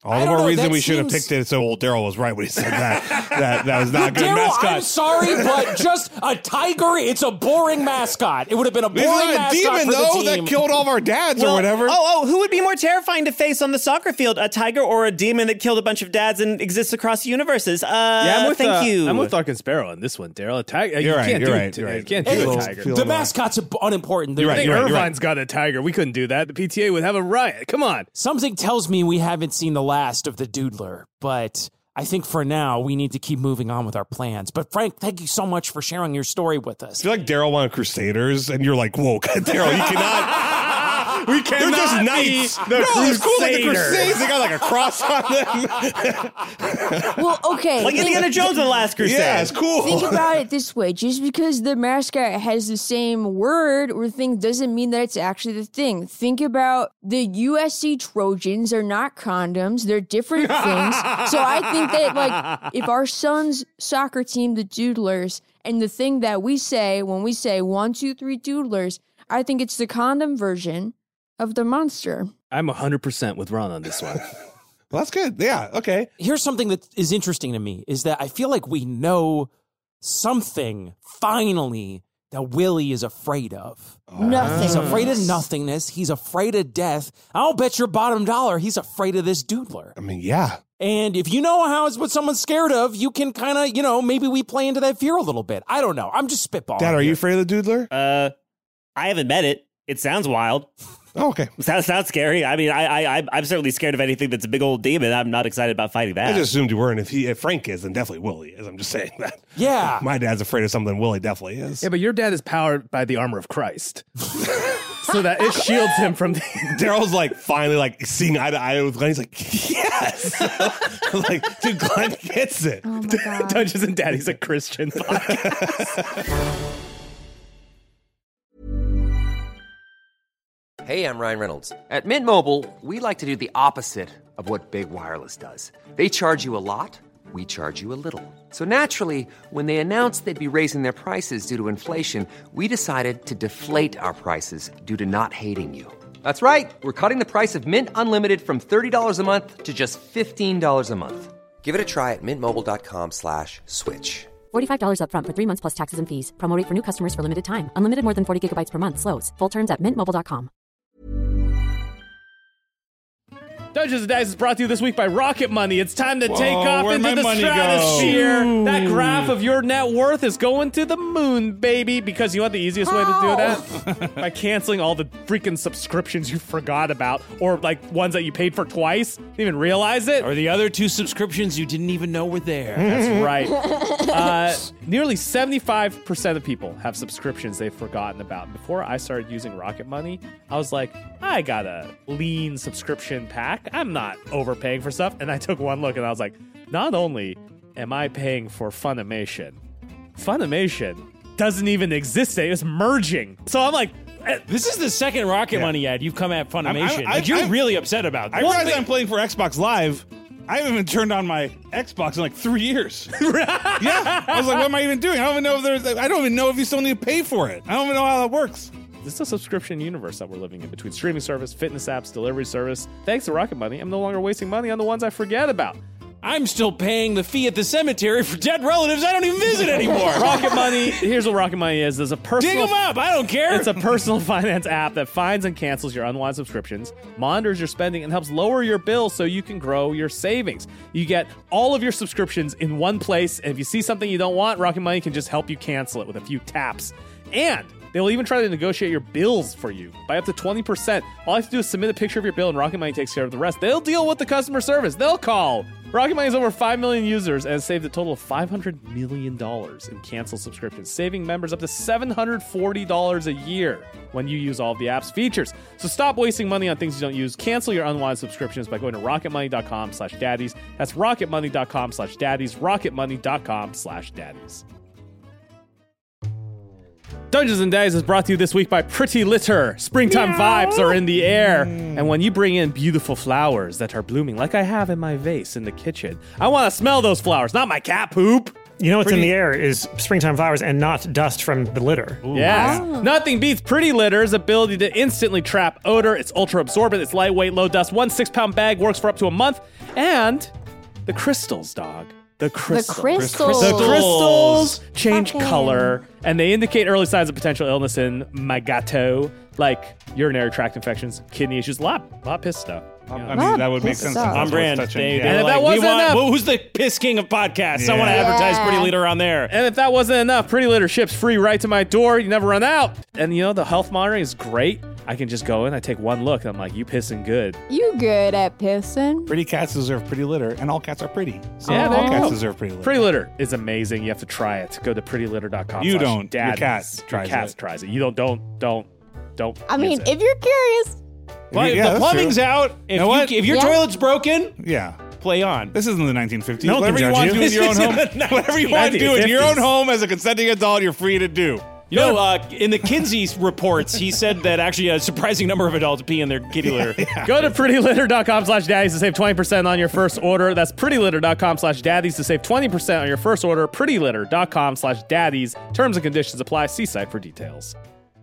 All the more reason we should have picked it so old Daryl was right when he said that. that that was not a good Daryl, mascot. I'm sorry, but just a tiger, it's a boring mascot. It would have been a boring It's not a mascot demon, for the though, team. that killed all of our dads Well, or whatever. Oh, oh, who would be more terrifying to face on the soccer field? A tiger or a demon that killed a bunch of dads and exists across universes? Uh, Yeah, I'm with, thank uh, you. I'm with Larkin Sparrow on this one, Daryl. A tiger. You You're right, can't you're do right, it. you're right. You can't Hey, do a Feel- tiger. feel- the mascots are unimportant. You're They're- right, I think you're right, you're Irvine's got a tiger. We couldn't do that. The P T A would have a riot. Come on. Something tells me we haven't seen the last of the Doodler, but I think for now we need to keep moving on with our plans. But Frank, thank you so much for sharing your story with us. I feel like Daryl wanted Crusaders, and you're like, whoa, Daryl, you cannot. We They're cannot just be knights. the no, it's cool like the Crusader. Crusades. They got like a cross on them. Well, okay. like think- Indiana Jones in the Last Crusade. Yeah, it's cool. Think about it this way. Just because the mascot has the same word or thing doesn't mean that it's actually the thing. Think about the U S C Trojans are not condoms. They're different things. So I think that, like, if our son's soccer team, the Doodlers, and the thing that we say when we say one, two, three Doodlers, I think it's the condom version of the monster. I'm one hundred percent with Ron on this one. Well, that's good. Yeah, okay. Here's something that is interesting to me is that I feel like we know something finally that Willie is afraid of. Nothing. He's afraid of nothingness. He's afraid of death. I'll bet your bottom dollar he's afraid of this Doodler. I mean, yeah. And if you know how it's what someone's scared of, you can kind of, you know, maybe we play into that fear a little bit. I don't know. I'm just spitballing. Dad, are here. you afraid of the Doodler? Uh, I haven't met it. It sounds wild. Oh, okay. Sounds sounds scary. I mean, I I I- I'm certainly scared of anything that's a big old demon. I'm not excited about fighting that. I just assumed you were, and if he, if Frank is, then definitely Willie is. I'm just saying that. Yeah. My dad's afraid of something. Willie definitely is. Yeah, but your dad is powered by the armor of Christ. So that it shields him from the Daryl's like finally like seeing eye to eye with Glenn. He's like, yes. Like, dude, Glenn gets it. Oh my God. Dungeons and Daddy's a Christian podcast. Hey, I'm Ryan Reynolds. At Mint Mobile, we like to do the opposite of what Big Wireless does. They charge you a lot, we charge you a little. So naturally, when they announced they'd be raising their prices due to inflation, we decided to deflate our prices due to not hating you. That's right. We're cutting the price of Mint Unlimited from thirty dollars a month to just fifteen dollars a month. Give it a try at mintmobile.com slash switch. forty-five dollars up front for three months plus taxes and fees. Promo rate for new customers for limited time. Unlimited more than forty gigabytes per month. Slows full terms at mint mobile dot com. Dungeons and Dice is brought to you this week by Rocket Money. It's time to Whoa, take off where'd into my the money go? stratosphere. That graph of your net worth is going to the moon, baby. Because you know what the easiest way to do that? By canceling all the freaking subscriptions you forgot about, or like ones that you paid for twice, didn't even realize it. Or the other two subscriptions you didn't even know were there. That's right. Uh, nearly seventy-five percent of people have subscriptions they've forgotten about. Before I started using Rocket Money, I was like, I got a lean subscription pack. I'm not overpaying for stuff. And I took one look and I was like, not only am I paying for Funimation, Funimation doesn't even exist today. It's merging. So I'm like, eh, This is the second Rocket Money ad you've come at Funimation. I- I- like, you're I- really upset about I this. realize I'm playing for Xbox Live. I haven't even turned on my Xbox in like three years. Yeah, I was like, what am I even doing? I don't even know if there's. I don't even know if you still need to pay for it. I don't even know how that works. this is a subscription universe that we're living in between streaming service, fitness apps, delivery service. Thanks to Rocket Money, I'm no longer wasting money on the ones I forget about. I'm still paying the fee at the cemetery for dead relatives I don't even visit anymore. Rocket Money, here's what Rocket Money is. There's a Dig personal them up. I don't care. It's a personal finance app that finds and cancels your unwanted subscriptions, monitors your spending, and helps lower your bills so you can grow your savings. You get all of your subscriptions in one place, and if you see something you don't want, Rocket Money can just help you cancel it with a few taps. And they will even try to negotiate your bills for you by up to twenty percent. All you have to do is submit a picture of your bill, and Rocket Money takes care of the rest. They'll deal with the customer service. They'll call. Rocket Money has over five million users and has saved a total of five hundred million dollars in canceled subscriptions, saving members up to seven hundred forty dollars a year when you use all of the app's features. So stop wasting money on things you don't use. Cancel your unwanted subscriptions by going to rocketmoney.com slash daddies. That's rocketmoney.com slash daddies, rocketmoney.com slash daddies. Dungeons and Dice is brought to you this week by Pretty Litter. Springtime vibes are in the air. And when you bring in beautiful flowers that are blooming, like I have in my vase in the kitchen, I want to smell those flowers, not my cat poop. You know what's in the air is springtime flowers and not dust from the litter. Yes. Wow. Nothing beats Pretty Litter's ability to instantly trap odor. It's ultra absorbent. It's lightweight, low dust. One six pound bag works for up to a month. And the crystals, dog. The crystals. The crystals. The crystals change Fucking. color, and they indicate early signs of potential illness in my gato, like urinary tract infections, kidney issues, a lot, a lot of piss stuff. I Yeah. mean, that would Piss make sense. stuff. since On that's brand. what's touching. They, Yeah. they're And if like, that we wasn't want, enough- well, who's the piss king of podcasts? I want to Yeah. advertise Pretty Litter on there. And if that wasn't enough, Pretty Litter ships free right to my door. You never run out. And you know, the health monitoring is great. I can just go in, I take one look, and I'm like, you pissing good. You good at pissing? Pretty cats deserve pretty litter, and all cats are pretty. So Yeah, there all you cats go. deserve pretty litter. Pretty Litter is amazing. You have to try it. Go to pretty litter dot com. You don't. Your Daddies. cat tries Your cat it. tries it. You don't, don't, don't, don't. I mean, use it. if you're curious, Well, Yeah, the that's plumbing's true. out. If, You know you, what? if your Yeah. toilet's broken, Yeah. play on. This isn't the nineteen fifties. No one can Whatever you judge want you. to do in your own This home, isn't the whatever you want to do in your own nineteen fifties. home as a consenting adult, you're free to do. You know, uh, in the Kinsey reports, he said that actually a surprising number of adults pee in their kitty litter. Go to pretty litter dot com slash daddies to save twenty percent on your first order. That's pretty litter dot com slash daddies to save twenty percent on your first order. pretty litter dot com slash daddies. Terms and conditions apply. See site for details.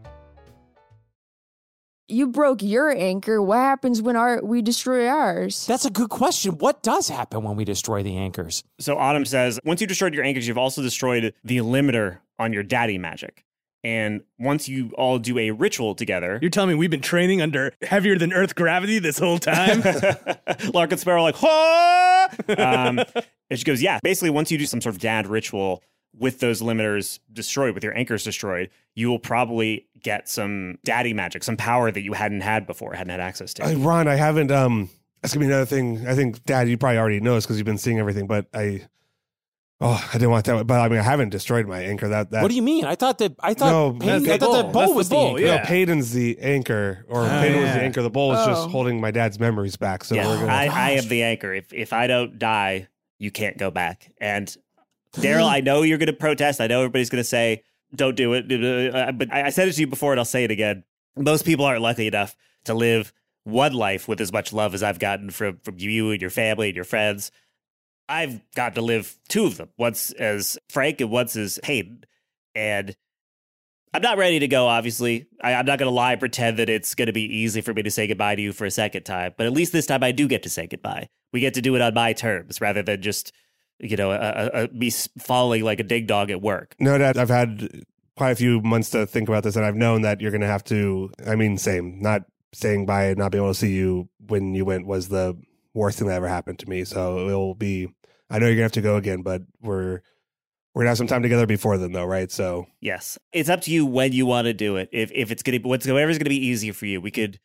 you broke your anchor. What happens when our we destroy ours? That's a good question. What does happen when we destroy the anchors? So Autumn says, once you destroyed your anchors, you've also destroyed the limiter on your daddy magic. And once you all do a ritual together, You're telling me we've been training under heavier than Earth gravity this whole time? Lark and Sparrow are like, "Huh?" um, and she goes, yeah, basically once you do some sort of dad ritual with those limiters destroyed, with your anchors destroyed, you will probably get some daddy magic, some power that you hadn't had before, hadn't had access to. Uh, Ron, I haven't. Um, that's gonna be another thing. I think, Dad, you probably already know this because you've been seeing everything. But I, oh, I didn't want that. But I mean, I haven't destroyed my anchor. That that. What do you mean? I thought that I thought No, Peyton, that's I the thought that bull. bull That's was the the, bull, anchor. yeah. No, Peyton's the anchor, or Peyton was the anchor. The bull was just Oh. holding my dad's memories back. So yeah, we're gonna. I, I am the anchor. If if I don't die, you can't go back. And Daryl, I know you're going to protest. I know everybody's going to say, don't do it. Uh, But I I said it to you before, and I'll say it again. Most people aren't lucky enough to live one life with as much love as I've gotten from, from you and your family and your friends. I've got to live two of them, once as Frank and once as Hayden. And I'm not ready to go, obviously. I, I'm not going to lie and pretend that it's going to be easy for me to say goodbye to you for a second time. But at least this time I do get to say goodbye. We get to do it on my terms rather than just, you know, a, a, a, me falling like a ding dog at work. No, Dad, I've had quite a few months to think about this, and I've known that you're going to have to. I mean, same. Not staying by and not being able to see you when you went was the worst thing that ever happened to me. So it will be. I know you're gonna have to go again, but we're we're gonna have some time together before then, though, right? So Yes, it's up to you when you want to do it. If if it's gonna whatever's gonna be easier for you, we could.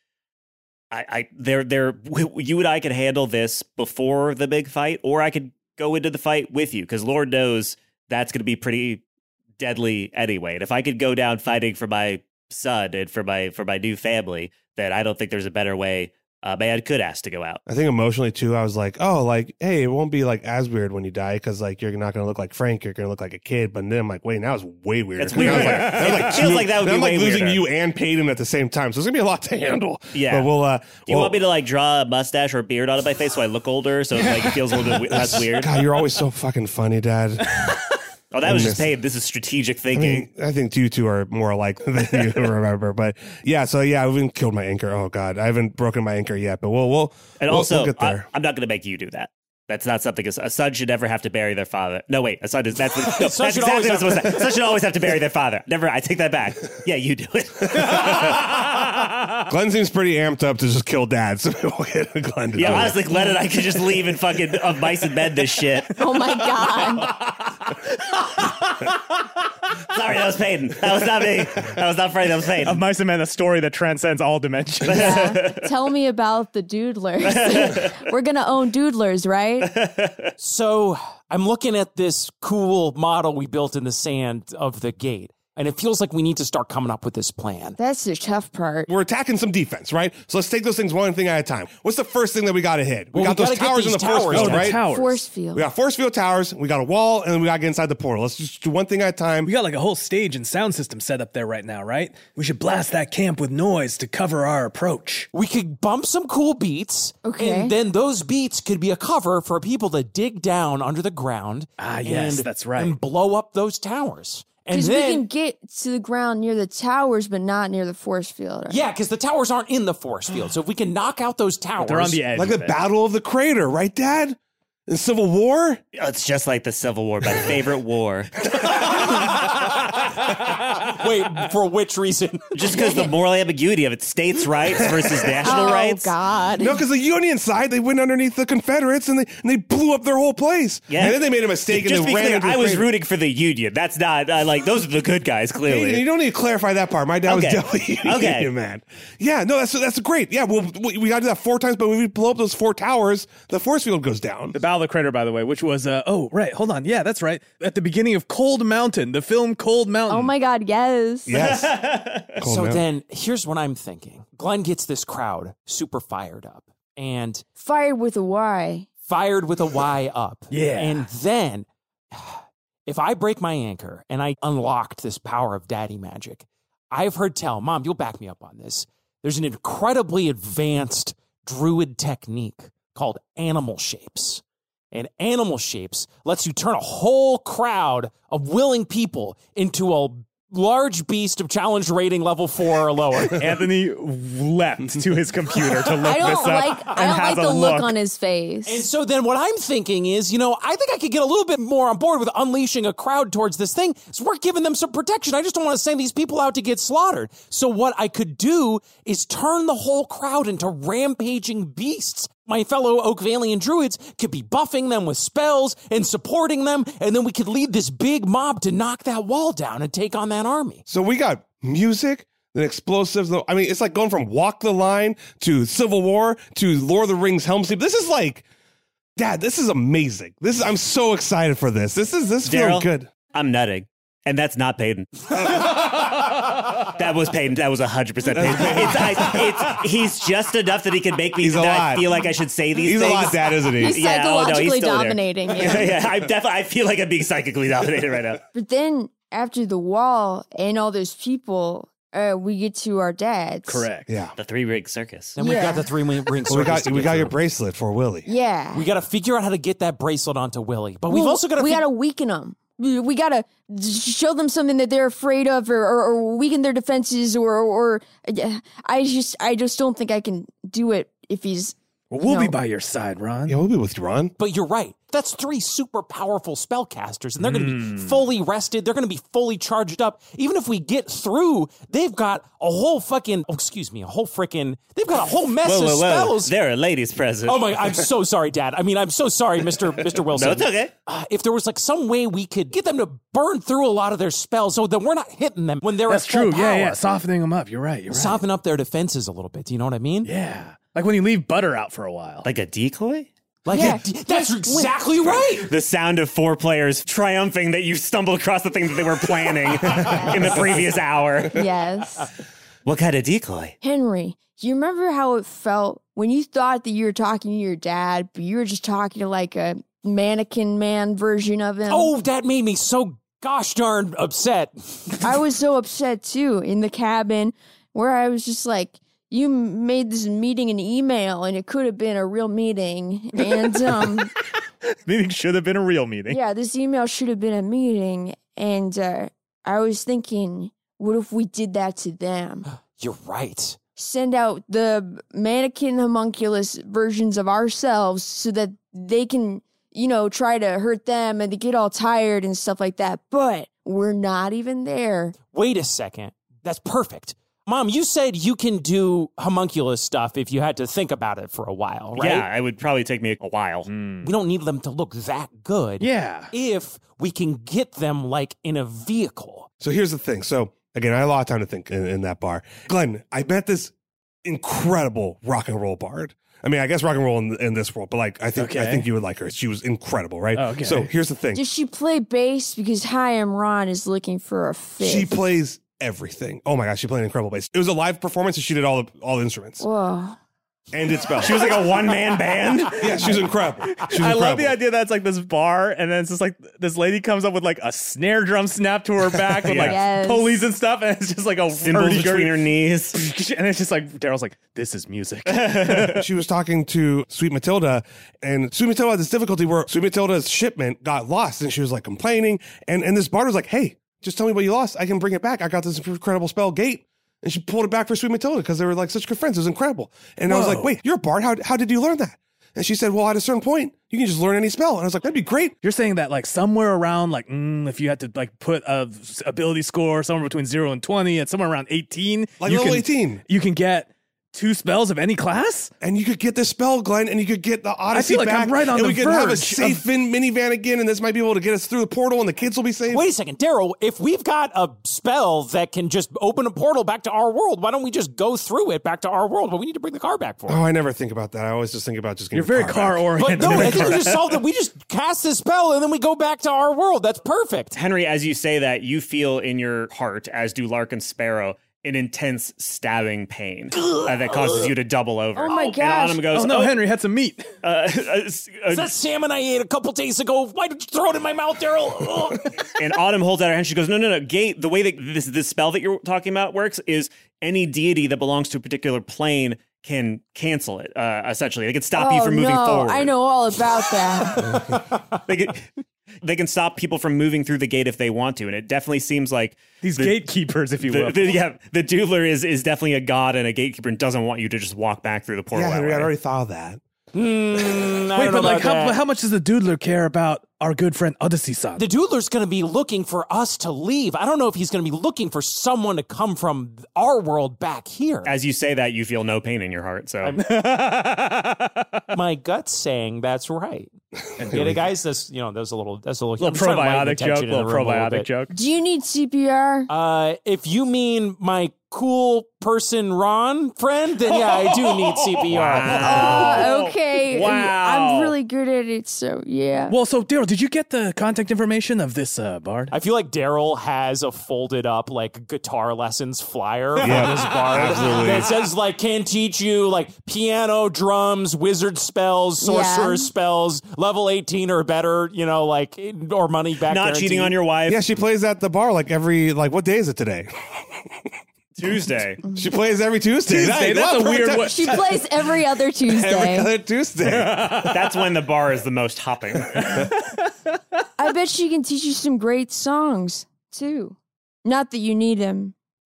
I I there there you and I could handle this before the big fight, or I could go into the fight with you because Lord knows that's gonna be pretty deadly anyway. And if I could go down fighting for my son and for my for my new family, then I don't think there's a better way a man could ask to go out. I think emotionally too, I was like, oh, like, hey, it won't be like as weird when you die because like you're not gonna look like Frank, you're gonna look like a kid. But then I'm like, wait, now it's way weirder. That's weird. Now it's like, that was It like feels two- like that would now be I'm like way losing weirder. you and Peyton at the same time, so it's gonna be a lot to handle. Yeah. but we'll. Uh, Do you well- want me to like draw a mustache or a beard onto my face so I look older, so it, like it feels a little bit we- less weird? God, you're always so fucking funny, Dad. Oh, that was I just miss- paid. This is strategic I thinking. mean, I think you two are more alike than you remember. But yeah, so yeah, I haven't killed my anchor. Oh God, I haven't broken my anchor yet. But we'll we'll and we'll, also, we'll get I, there. I'm not going to make you do that. That's not something a, a son should never have to bury their father. No, wait, a son is that's, no, that's Son should exactly always what have- I'm supposed to say. Son should always have to bury their father. Never, I take that back. Yeah, you do it. Glenn seems pretty amped up to just kill Dad, so we'll get Glenn to Yeah, do it. honestly, Glenn and I could just leave and fucking of mice and men this shit. Oh my god! Sorry, that was Peyton. That was not me. That was not Frank. That was Peyton. Of Mice and Men, a story that transcends all dimensions. Yeah. Tell me about the doodlers. We're gonna own doodlers, right? So I'm looking at this cool model we built in the sand of the gate, And it feels like we need to start coming up with this plan. That's the tough part. We're attacking some defense, right? So let's take those things one thing at a time. What's the first thing that we got to hit? We Well, got we those gotta get towers in the these force towers field, down. right? Towers. Force field. We got force field towers, we got a wall, and then we got to get inside the portal. Let's just do one thing at a time. We got like a whole stage and sound system set up there right now, right? We should blast that camp with noise to cover our approach. We could bump some cool beats. Okay. And then those beats could be a cover for people to dig down under the ground. Ah, yes, and- that's right. And blow up those towers. And Because we then, can get to the ground near the towers, but not near the force field. Right? yeah, because the towers aren't in the force field. So if we can knock out those towers. They're on the edge. Like of the it. Battle of the Crater, right, Dad? In Civil War? It's just like the Civil War, my favorite war. Wait, for which reason? Just because the moral ambiguity of it, states' rights versus national Oh, rights. God. No, because the Union side, they went underneath the Confederates and they and they blew up their whole place. Yeah. And then they made a mistake Just and to they be ran clear, into the I was crater. rooting for the Union. That's not uh, like those are the good guys. Clearly, Hey, you don't need to clarify that part. My dad Okay. was definitely a Okay. Union man. Yeah, no, that's that's great. Yeah, well, we, we got to do that four times, but when we blow up those four towers, the force field goes down. The Battle of the Crater, by the way, which was, uh, oh, right, hold on. Yeah, that's right. At the beginning of Cold Mountain, the film Cold Mountain. Oh my God, yes. Yes. Cool, so man. then here's what I'm thinking. Glenn gets this crowd super fired up and Fired with a Y. fired with a Y up. Yeah. And then if I break my anchor and I unlocked this power of daddy magic, I've heard tell, Mom, you'll back me up on this. There's an incredibly advanced druid technique called animal shapes. And animal shapes lets you turn a whole crowd of willing people into a large beast of challenge rating level four or lower. Anthony leapt to his computer to look I this don't up. like and I don't has like a the look on his face. And so then what I'm thinking is, you know, I think I could get a little bit more on board with unleashing a crowd towards this thing. So we're giving them some protection. I just don't want to send these people out to get slaughtered. So what I could do is turn the whole crowd into rampaging beasts. My fellow Oakvalian druids could be buffing them with spells and supporting them, and then we could lead this big mob to knock that wall down and take on that army. So we got music, then explosives. I mean, it's like going from Walk the Line to Civil War to Lord of the Rings Helm's Deep. This is like, Dad, this is amazing. This is, I'm so excited for this. This is this feels Daryl, good. I'm nutting. And that's not Peyton. That was Peyton. That was one hundred percent Peyton. It's, I, it's, he's just enough that he can make me He's a that lot. I feel like I should say these He's things. a lot, Dad, isn't he? He's Yeah, oh, no, he's psychologically still there. dominating. Yeah, Yeah. yeah, I'm definitely. I feel like I'm being psychically dominated right now. But then after the wall and all those people, uh, we get to our dads. Correct. Yeah. The three rig circus. And we Yeah. got the three ring ring Well, we got circus to we get got your through. bracelet for Willie. Yeah. We got to figure out how to get that bracelet onto Willie. But we've Well, also got to we got to weaken them. We, we got to show them something that they're afraid of, or, or, or weaken their defenses, or, or yeah, I just I just don't think I can do it if he's. Well, we'll you be know, by your side, Ron. Yeah, we'll be with you, Ron. But you're right. That's three super powerful spellcasters, and they're going to Hmm. be fully rested. They're going to be fully charged up. Even if we get through, they've got a whole fucking, oh, excuse me, a whole freaking, they've got a whole mess Whoa, of whoa, whoa! spells. There are ladies present. Oh my, I'm so sorry, Dad. I mean, I'm so sorry, Mister Mister Wilson. No, it's okay. Uh, if there was like some way we could get them to burn through a lot of their spells so that we're not hitting them when they're That's at full true. Yeah, power. yeah. Softening them up. You're right. You're right. Soften up their defenses a little bit. Do you know what I mean? Yeah. Like when you leave butter out for a while. Like a decoy? Like Yeah. a- that's exactly right. The sound of four players triumphing that you stumbled across the thing that they were planning in the previous hour. Yes. What kind of decoy? Henry, do you remember how it felt when you thought that you were talking to your dad, but you were just talking to like a mannequin man version of him? Oh, that made me so gosh darn upset. I was so upset too in the cabin where I was just like, you made this meeting an email and it could have been a real meeting. And um, Meeting should have been a real meeting. yeah, this email should have been a meeting. And uh, I was thinking, what if we did that to them? You're right. Send out the mannequin homunculus versions of ourselves so that they can, you know, try to hurt them and they get all tired and stuff like that. But we're not even there. Wait a second. That's perfect. Mom, you said you can do homunculus stuff if you had to think about it for a while, right? Yeah, it would probably take me a while. We don't need them to look that good. Yeah. If we can get them like in a vehicle. So here's the thing. So again, I had a lot of time to think in, in that bar. Glenn, I met this incredible rock and roll bard. I mean, I guess rock and roll in, in this world, but like, I think, Okay. I think you would like her. She was incredible, right? Okay. So here's the thing. Does she play bass? Because Hi, I'm Ron is looking for a fifth. She plays everything. Oh my gosh, she played an incredible bass. It was a live performance and she did all the, all the instruments. Whoa. And did spells. She was like a one-man band. Yeah, she was incredible. She was I incredible. love the idea that it's like this bar, and then it's just like this lady comes up with like a snare drum snapped to her back with like Yes. pulleys and stuff, and it's just like a Cymbals between hurdy-gurdy. her knees. And it's just like Daryl's like, this is music. She was talking to Sweet Matilda, and Sweet Matilda had this difficulty where Sweet Matilda's shipment got lost, and she was like complaining, and, and this bard was like, hey, just tell me what you lost. I can bring it back. I got this incredible spell, Gate. And she pulled it back for Sweet Matilda because they were like such good friends. It was incredible. And I was like, wait, you're a bard? How, how did you learn that? And she said, well, at a certain point, you can just learn any spell. And I was like, that'd be great. You're saying that like somewhere around like mm, if you had to like put a s- ability score somewhere between zero and twenty, and somewhere around eighteen, Like you level can, eighteen. you can get two spells of any class. And you could get this spell, Glenn, and you could get the Odyssey I feel like back. I'm right on and the we could have a verge safe of- in minivan again, and this might be able to get us through the portal, and the kids will be safe. Wait a second, Daryl, if we've got a spell that can just open a portal back to our world, why don't we just go through it back to our world? But we need to bring the car back for it. Oh, I never think about that. I always just think about just getting You're very the car back. But oriented. no, I think we just solved it. We just cast this spell and then we go back to our world. That's perfect. Henry, as you say that, you feel in your heart, as do Lark and Sparrow, an intense stabbing pain uh, that causes you to double over. Oh my And gosh. Autumn goes, Oh no, Henry had some meat. Uh, uh, uh, Is that salmon I ate a couple days ago? Why did you throw it in my mouth, Daryl? Ugh. and Autumn holds out her hand. She goes, no, no, no. Gate, the way that this, this spell that you're talking about works is any deity that belongs to a particular plane can cancel it, uh, essentially. They can stop you Oh, from moving no, forward. I know all about that. They can, they can stop people from moving through the gate if they want to. And it definitely seems like These the- gatekeepers, if you the, will. the- yeah, the doodler is, is definitely a god and a gatekeeper and doesn't want you to just walk back through the portal. Yeah, that Henry, I way. already thought of that. Mm, I Wait, don't know but like about how, that. how much does the doodler care about our good friend Odyssey-san? The doodler's going to be looking for us to leave. I don't know if he's going to be looking for someone to come from our world back here. As you say that, you feel no pain in your heart. So My gut's saying that's right. And get it, guys. That's you know, there's a little, that's a little, little I'm just trying to lighten the probiotic joke, tension in the little room a little probiotic bit. joke. Do you need C P R? Uh, if you mean my cool person Ron friend, then yeah, I do need C P R. Oh, okay. Wow. I'm really good at it, so yeah. Well, so Daryl, did you get the contact information of this uh, bard? I feel like Daryl has a folded up like guitar lessons flyer Yeah, from his bard absolutely. that says like can teach you like piano, drums, wizard spells, sorcerer Yeah. spells, level eighteen or better, you know, like or money back. not cheating on your wife. Yeah, she plays at the bar like every, like, what day is it today? Tuesday. She plays every Tuesday. Tuesday, Nice. that's Wow, a weird perfect. way- She plays every other Tuesday. Every other Tuesday. That's when the bar is the most hopping. I bet she can teach you some great songs, too. Not that you need them.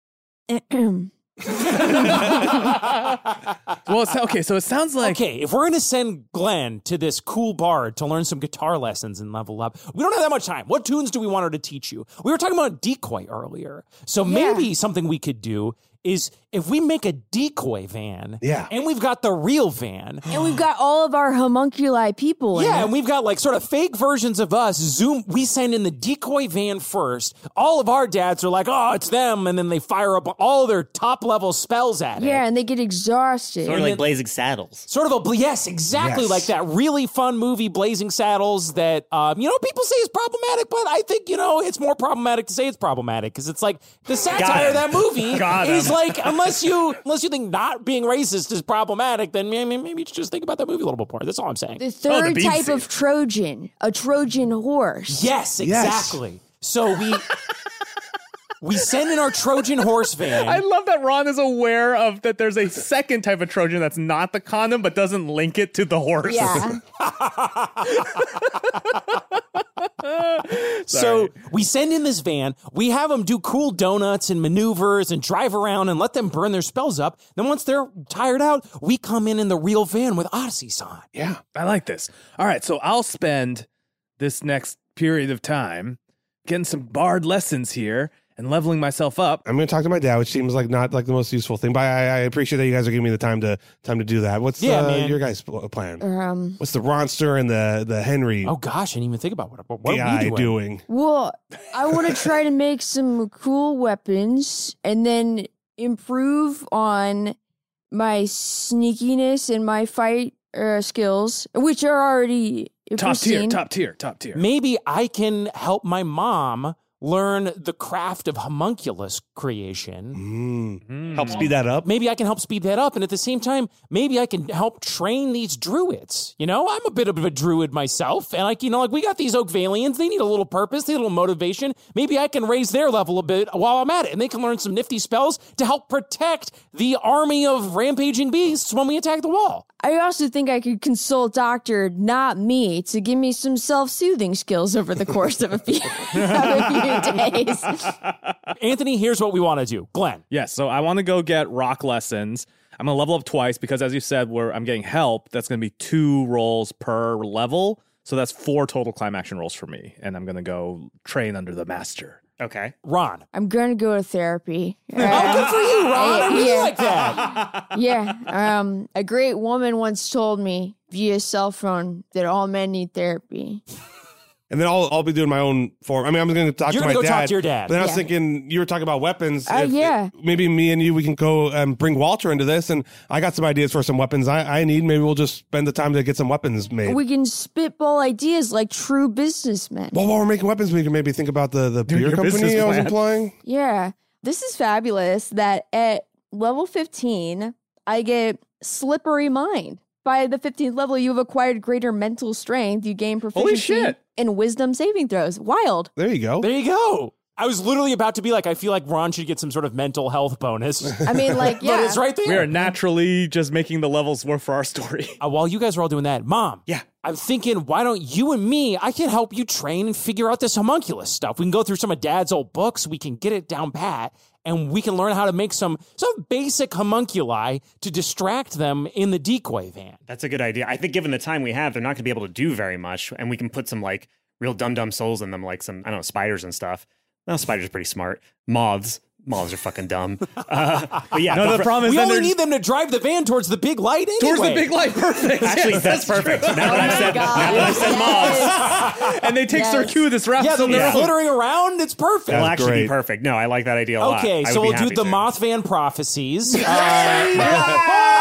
Well, it's, okay, so it sounds like Okay, if we're going to send Glenn to this cool bard to learn some guitar lessons and level up, we don't have that much time. What tunes do we want her to teach you? We were talking about decoy earlier. So Yeah. maybe something we could do is if we make a decoy van, Yeah. and we've got the real van, And we've got all of our homunculi people in yeah, it. and we've got like sort of fake versions of us. Zoom, we send in the decoy van first. All of our dads are like, oh, it's them. And then they fire up all their top level spells at it. Yeah, and they get exhausted. Sort of like Blazing Saddles. Sort of a, yes, exactly Yes. like that really fun movie, Blazing Saddles, that, um, you know, people say is problematic, but I think, you know, it's more problematic to say it's problematic because it's like the satire of that movie Got is him. like, unless you, unless you think not being racist is problematic, then maybe, maybe you should just think about that movie a little bit more. That's all I'm saying. The third bean type seed. of Trojan, a Trojan horse. Yes, exactly. So we we send in our Trojan horse van. I love that Ron is aware of that there's a second type of Trojan that's not the condom, but doesn't link it to the horse. Yeah. So we send in this van. We have them do cool donuts and maneuvers and drive around and let them burn their spells up. Then once they're tired out, we come in in the real van with Odyssey-san. Yeah, I like this. All right, so I'll spend this next period of time getting some bard lessons here and leveling myself up. I'm going to talk to my dad, which seems like not like the most useful thing, but I, I appreciate that you guys are giving me the time to time to do that. What's Yeah, uh, man. your guys' pl- plan? Um, What's the Ronster and the the Henry Oh gosh, I didn't even think about what, what, what are guy we doing? doing? well, I want to try to make some cool weapons and then improve on my sneakiness and my fight uh, skills, which are already Top pristine. tier, top tier, top tier. Maybe I can help my mom learn the craft of homunculus creation. Mm. Help speed that up. Maybe I can help speed that up. And at the same time, maybe I can help train these druids. You know, I'm a bit of a druid myself. And like, you know, like we got these Oakvalians. They need a little purpose. They need a little motivation. Maybe I can raise their level a bit while I'm at it. And they can learn some nifty spells to help protect the army of rampaging beasts when we attack the wall. I also think I could consult Doctor, not me, to give me some self-soothing skills over the course of a few, of a few days. Anthony, here's what we want to do. Glenn. Yes, so I want to go get rock lessons. I'm going to level up twice because, as you said, where I'm getting help, that's going to be two rolls per level. So that's four total climb action rolls for me. And I'm going to go train under the master. Okay. Ron. I'm going to go to therapy. Uh, oh, good for you, Ron. I really yeah. like that. Yeah. Um, a great woman once told me via cell phone that all men need therapy. And then I'll I'll be doing my own form. I mean, I'm going to talk You're to my gonna go dad. talk to your dad. But then I was Yeah. thinking, you were talking about weapons. Uh, If- yeah. Maybe me and you, we can go and bring Walter into this. And I got some ideas for some weapons I, I need. Maybe we'll just spend the time to get some weapons made. We can spitball ideas like true businessmen. well, while we're making weapons, we can maybe think about the, the beer your company business I was plan. implying. Yeah. This is fabulous that at level fifteen, I get slippery mind. By the fifteenth level, you have acquired greater mental strength. You gain proficiency shit. in wisdom saving throws. Wild. There you go. There you go. I was literally about to be like, I feel like Ron should get some sort of mental health bonus. I mean, like, yeah. But it's right there. We are naturally just making the levels work for our story. Uh, while you guys are all doing that, Mom. Yeah. I'm thinking, why don't you and me, I can help you train and figure out this homunculus stuff. We can go through some of Dad's old books. We can get it down pat. And we can learn how to make some some basic homunculi to distract them in the decoy van. That's a good idea. I think given the time we have, they're not going to be able to do very much. And we can put some like real dumb-dumb souls in them, like some, I don't know, spiders and stuff. Well, spiders are pretty smart. Moths. Moths are fucking dumb. Uh, but yeah. No, the problem is We then only there's- need them to drive the van towards the big light anyway. Towards the big light, perfect. Actually, Yes, that's, perfect. true. Now that I've said, now that I've said moths, And they take Yes. circuitous routes. Yeah, on they're their own. flittering around. It's perfect. it'll That's actually great. be perfect. No, I like that idea a lot. Okay, I so would be we'll do happy the to. Moth Van prophecies. Uh,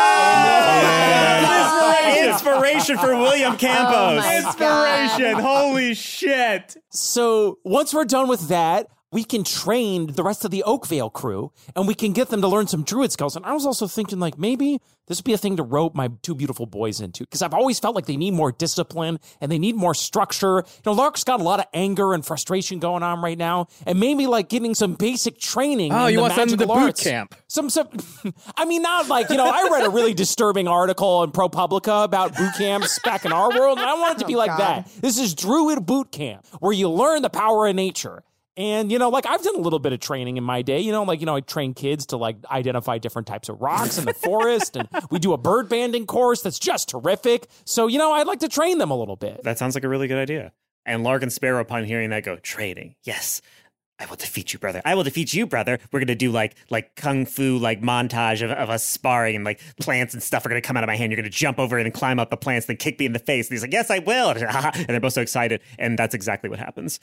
Inspiration for William Campos. Oh my Inspiration. Holy shit. So once we're done with that, we can train the rest of the Oakvale crew and we can get them to learn some druid skills. And I was also thinking, like, maybe this would be a thing to rope my two beautiful boys into, because I've always felt like they need more discipline and they need more structure. You know, Lark's got a lot of anger and frustration going on right now, and maybe like getting some basic training. Oh, in you the want them to magical boot arts. camp. Some, some, I mean, not like, you know, I read a really disturbing article in ProPublica about boot camps back in our world, and I want it to be Oh, like God. that. This is Druid Boot Camp, where you learn the power of nature. And, you know, like I've done a little bit of training in my day, you know, like, you know, I train kids to like identify different types of rocks in the forest. And we do a bird banding course that's just terrific. So, you know, I'd like to train them a little bit. That sounds like a really good idea. And Lark and Sparrow, upon hearing that, go, trading. Yes. I will defeat you, brother. I will defeat you, brother. We're going to do like like kung fu, like montage of, of us sparring, and like plants and stuff are going to come out of my hand. You're going to jump over and climb up the plants, then kick me in the face. And he's like, yes, I will. And they're both so excited. And that's exactly what happens.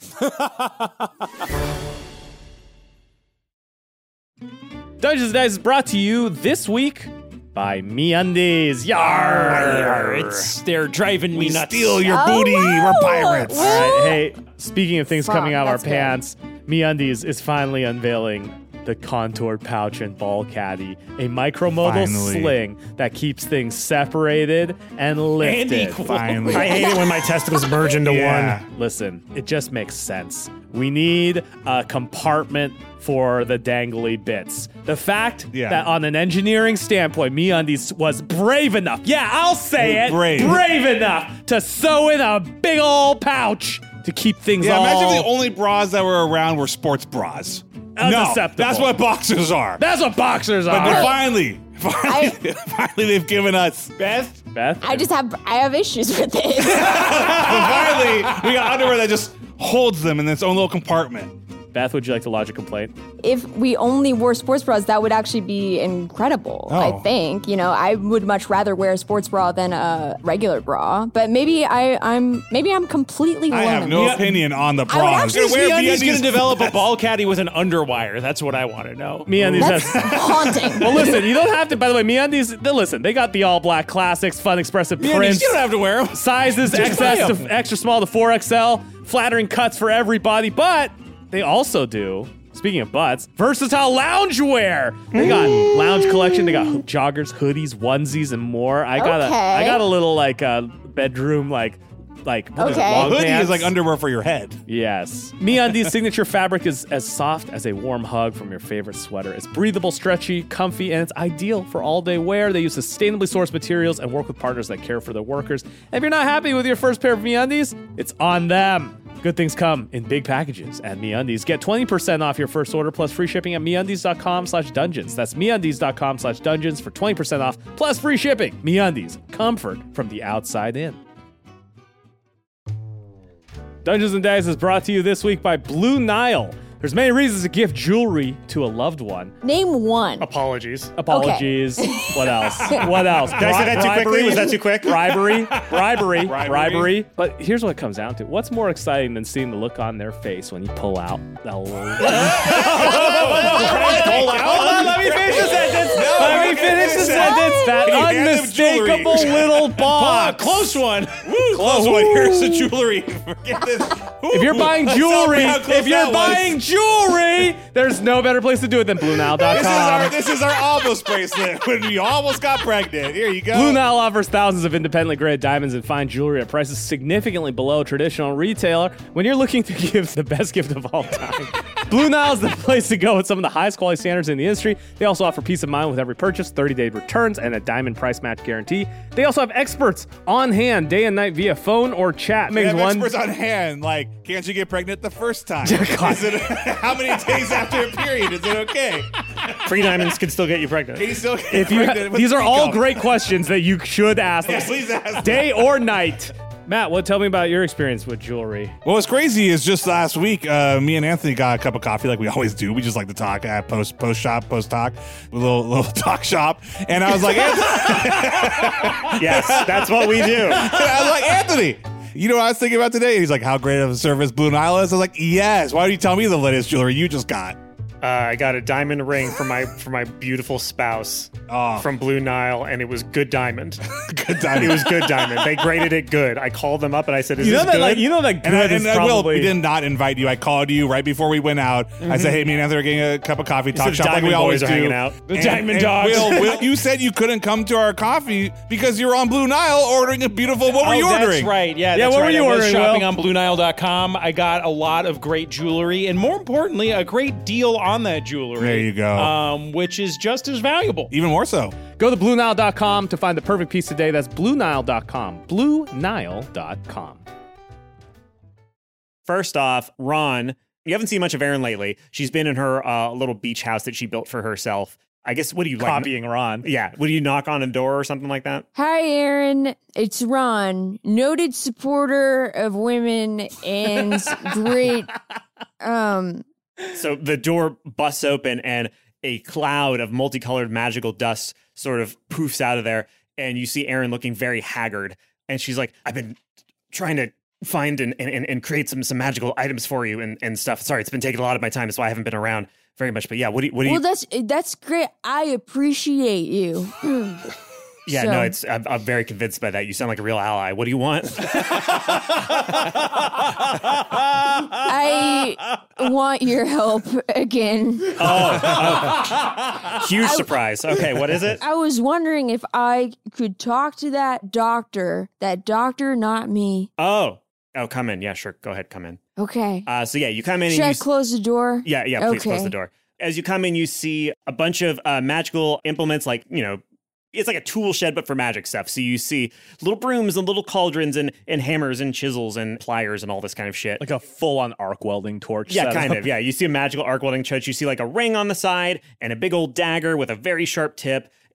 Dungeons and Dice is brought to you this week by MeUndies. Yar! It's, they're driving me nuts. Steal your Oh, booty. wow. We're pirates. All right, hey, speaking of things Fuck, coming out of our that's good. pants, MeUndies is finally unveiling the contoured pouch and ball caddy, a micromodal Finally. sling that keeps things separated and lifted. Finally. I hate it when my testicles merge into Yeah. one. Listen, it just makes sense. We need a compartment for the dangly bits. The fact Yeah. that on an engineering standpoint, MeUndies was brave enough, yeah, I'll say it, Brave. brave enough to sew in a big old pouch to keep things Yeah, all... imagine if the only bras that were around were sports bras. No, Unacceptable. that's what boxers are. That's what boxers But are. then finally, finally, finally, they've given us Beth. Beth? I just have I have issues with this. But finally, we got underwear that just holds them in its own little compartment. Beth, would you like to lodge a complaint? If we only wore sports bras, that would actually be incredible, Oh. I think. You know, I would much rather wear a sports bra than a regular bra. But maybe I, I'm maybe I'm completely I wrong. have no opinion on the I would bras. actually- Is MeUndies going MeUndies to develop a ball caddy with an underwire? That's what I want to know. MeUndies That's has... haunting. Well, listen, you don't have to. By the way, MeUndies, they- listen, they got the all black classics, fun, expressive MeUndies, prints. you don't have to wear them. Sizes Just buy X S 'em. to extra small to four X L, flattering cuts for everybody. But they also do, speaking of butts, versatile loungewear. They got lounge collection. They got ho- joggers, hoodies, onesies, and more. I got a, Okay. I got a little like uh, bedroom like. Like what is it, Okay. long Hoodie pants? is like underwear for your head. Yes. MeUndies signature fabric is as soft as a warm hug from your favorite sweater. It's breathable, stretchy, comfy, and it's ideal for all-day wear. They use sustainably sourced materials and work with partners that care for their workers. And if you're not happy with your first pair of MeUndies, it's on them. Good things come in big packages at MeUndies. Get twenty percent off your first order plus free shipping at MeUndies.com slash dungeons. That's MeUndies.com slash dungeons for twenty percent off plus free shipping. MeUndies. Comfort from the outside in. Dungeons and Dice is brought to you this week by Blue Nile. There's many reasons to gift jewelry to a loved one. Name one. Apologies. Apologies. What else? What else? Did I say that too quickly? Was that too quick? Bribery. Bribery. Bribery. Bribery. But here's what it comes down to. What's more exciting than seeing the look on their face when you pull out the Hold on, let me finish the sentence. Let me finish the sentence. That Hey, hand them unmistakable jewelry. little Paul, box. close one. Close one. Here's the jewelry. Forget this. If you're buying jewelry, How close if you're that was. buying jewelry, there's no better place to do it than Blue Nile dot This is our com. this is our almost bracelet when we almost got pregnant. Here you go. Blue Nile offers thousands of independently graded diamonds and fine jewelry at prices significantly below traditional retailer. When you're looking to give the best gift of all time, Blue Nile is the place to go with some of the highest quality standards in the industry. They also offer peace of mind with every purchase, thirty-day returns, and a diamond price match guarantee. They also have experts on hand day and night via phone or chat. We Makes have one experts on hand. Like, can't you get pregnant the first time? Is it, how many days after a period is it okay? Free diamonds can still get you pregnant. Can you still get If you, pregnant with these are all Pico? great questions that you should ask, Yeah, please ask. day or night. Matt, what? Tell me about your experience with jewelry. What was crazy is just last week, uh, me and Anthony got a cup of coffee like we always do. We just like to talk at post post shop, post talk, a little little talk shop. And I was like, Anthony. Yes, that's what we do. I was like, Anthony, you know what I was thinking about today? He's like, how great of a service Blue Nile is. I was like, yes. Why don't you tell me the latest jewelry you just got? Uh, I got a diamond ring for my for my beautiful spouse Oh. from Blue Nile, and it was good diamond. Good diamond. It was good diamond. They graded it good. I called them up and I said, "Is You know this that, good?" like, you know that good And, I, is and I will. probably. We did not invite you. I called you right before we went out. I said, "Hey, me and Anthony are getting a cup of coffee, talk said shop like Diamond we always Boys do." are hanging out. The And- Diamond and Dogs. Will, Will, you said you couldn't come to our coffee because you were on Blue Nile ordering a beautiful. What were oh, you that's ordering? right. Yeah, Yeah, that's what were right. you I was ordering, shopping Will? on Blue Nile dot com. I got a lot of great jewelry, and more importantly, a great deal on that jewelry. There you go. Um, which is just as valuable. Even more so. Go to Blue Nile dot com to find the perfect piece today. That's Blue Nile dot com. Blue Nile dot com. First off, Ron, you haven't seen much of Erin lately. She's been in her uh, little beach house that she built for herself. I guess, what do you like? Copying Ron. Yeah. Would you knock on a door or something like that? Hi, Aaron. It's Ron, noted supporter of women and great. Um, So the door busts open and a cloud of multicolored magical dust sort of poofs out of there. And you see Erin looking very haggard. And she's like, I've been trying to find and, and, and create some some magical items for you and, and stuff. Sorry, it's been taking a lot of my time. That's why I haven't been around very much. But yeah, what do you... What do you well, that's that's great. I appreciate you. yeah, so- no, it's I'm, I'm very convinced by that. You sound like a real ally. What do you want? I want your help again. oh, oh. Huge surprise. Okay, what is it? I was wondering if I could talk to that doctor. That doctor, not me. Oh. Oh, come in. Yeah, sure. Go ahead. Come in. Okay. Uh, so yeah, you come in Should and I you... close the door? Yeah, yeah, please okay. close the door. As you come in, you see a bunch of uh, magical implements, like, you know, it's like a tool shed, but for magic stuff. So you see little brooms and little cauldrons and, and hammers and chisels and pliers and all this kind of shit. Like a full-on arc welding torch. Yeah, setup. kind of. Yeah, you see a magical arc welding torch. You see like a ring on the side and a big old dagger with a very sharp tip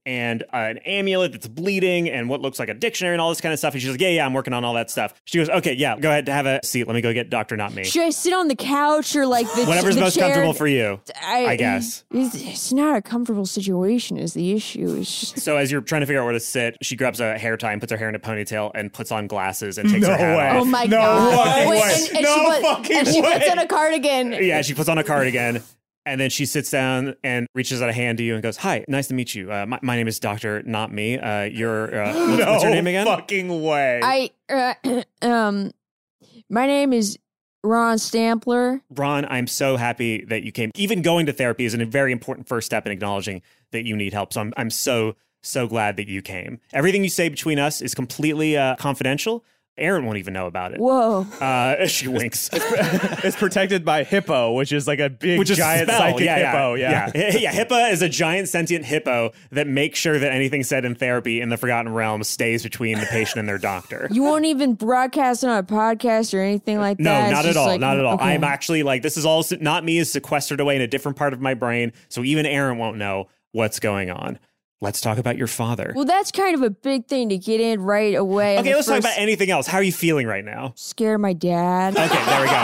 and uh, an amulet that's bleeding and what looks like a dictionary and all this kind of stuff. And she's like, yeah, yeah, I'm working on all that stuff. She goes, okay, yeah, go ahead, have a seat. Let me go get Doctor Not Me. Should I sit on the couch or like the Whatever's the most chair? comfortable for you, I, I guess. It's, it's not a comfortable situation is the issue. It's just... So as you're trying to figure out where to sit, she grabs a hair tie and puts her hair in a ponytail and puts on glasses and takes No her hat way. off. Oh my No god! fucking Wait, way. and, and No she, put, fucking and she puts way. on a cardigan. Yeah, she puts on a cardigan. And then she sits down and reaches out a hand to you and goes, hi, nice to meet you. Uh, my, my name is Doctor Not Me. Uh, you're, uh, what's, no what's your name again? fucking way. I uh, um, my name is Ron Stampler. Ron, I'm so happy that you came. Even going to therapy is a very important first step in acknowledging that you need help. So I'm, I'm so, so glad that you came. Everything you say between us is completely uh, confidential. Aaron won't even know about it. Whoa. Uh, she winks. It's protected by Hippo, which is like a big, Which is giant spell. psychic yeah, hippo. Yeah. Yeah. yeah. Yeah. HIPAA is a giant sentient hippo that makes sure that anything said in therapy in the Forgotten Realm stays between the patient and their doctor. You won't even broadcast on a podcast or anything like No, that? It's not at just all. like- not at all. okay. I'm actually like, this is all, Not Me is sequestered away in a different part of my brain. So even Aaron won't know what's going on. Let's talk about your father. Well, that's kind of a big thing to get in right away. on Okay, the let's talk first- about anything else. How are you feeling right now? Scared of my dad. Okay, there we go.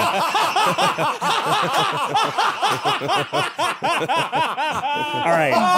All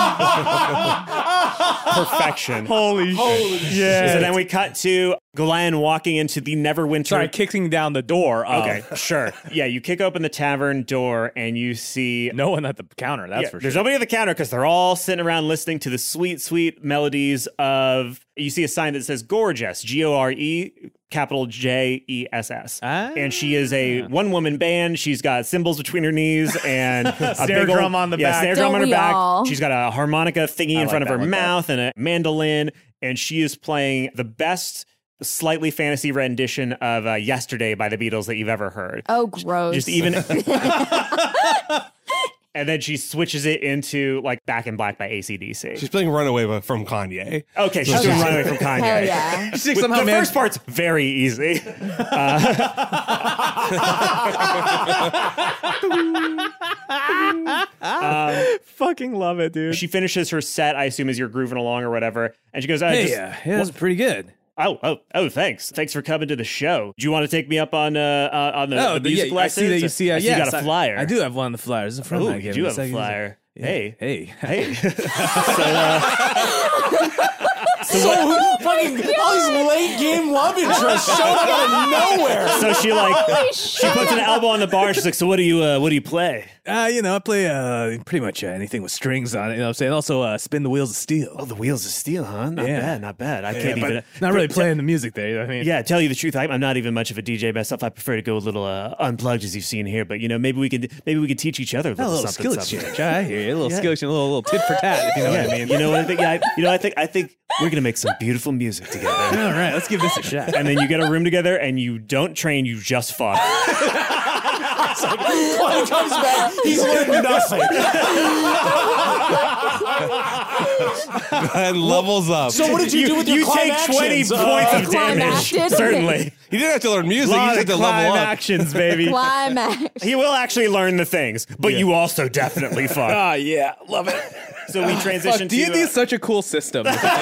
right. Perfection. Holy, Holy shit. So then we cut to Glenn walking into the Neverwinter. Sorry, kicking down the door. Of... Okay, sure. Yeah, you kick open the tavern door and you see no one at the counter. That's yeah, for there's sure. nobody at the counter because they're all sitting around listening to the sweet, sweet melodies of. You see a sign that says Gorgeous, G O R E, capital J E S S. Ah. And she is a one woman band. She's got cymbals between her knees and a Snare big old- drum on the yeah, back. snare Don't drum on her we back. all? She's got a harmonica thingy I in like front of that, her like that. mouth and a mandolin. And she is playing the best slightly fantasy rendition of uh, Yesterday by the Beatles that you've ever heard. Oh, gross. Just even. And then she switches it into like Back in Black by A C D C. She's playing Runaway from Kanye. Okay, she's doing Runaway from Kanye. Hell yeah. With- somehow the man- first part's very easy. Uh, fucking love it, dude. she finishes her set, I assume, as you're grooving along or whatever, and she goes, uh, Hey, just, yeah, yeah, that's pretty good. oh, oh, oh, thanks, thanks for coming to the show. Do you want to take me up on uh, uh on the, Oh, the but music yeah, I see lessons? that you see. Uh, I see yes, you got a flyer. I, I do have one of the flyers. It's a friend Oh, I you gave do me. have a It's like- flyer. Yeah. Hey, Hey, hey. so, uh, So fucking all these late game love interests showed up out of nowhere. so she like Holy she shit. puts an elbow on the bar. She's like, "So what do you uh, what do you play?" Uh, you know, I play uh, pretty much uh, anything with strings on it. You know what I'm saying? Also, uh, spin the wheels of steel. Oh, the wheels of steel, huh? Not Yeah. bad, not bad. I Yeah, can't but even. not really for- playing the music there. You know what I mean? Yeah, tell you the truth, I, I'm not even much of a D J myself. I prefer to go a little uh, unplugged, as you've seen here. But you know, maybe we could maybe we could teach each other a A little, little something. skill something. exchange. I hear you. A little Yeah. skill exchange, a little, little tit for tat, if you know Yeah, what I mean. you know what I think? Yeah, I, you know, I think I think we're gonna make some beautiful music together. All right, let's give this a shot. And then you get a room together, and you don't train, you just fuck. When he comes back, he's learned nothing. And levels up. So what did you, do with your you climb take twenty actions? points Uh, of damage, acted? certainly. He didn't have to learn music. He Lot just of had to level climb up. actions, baby. Climax. He will actually learn the things, but you also definitely fuck. Ah, yeah, love it. So we transition Fuck, D and D to. is such a cool system.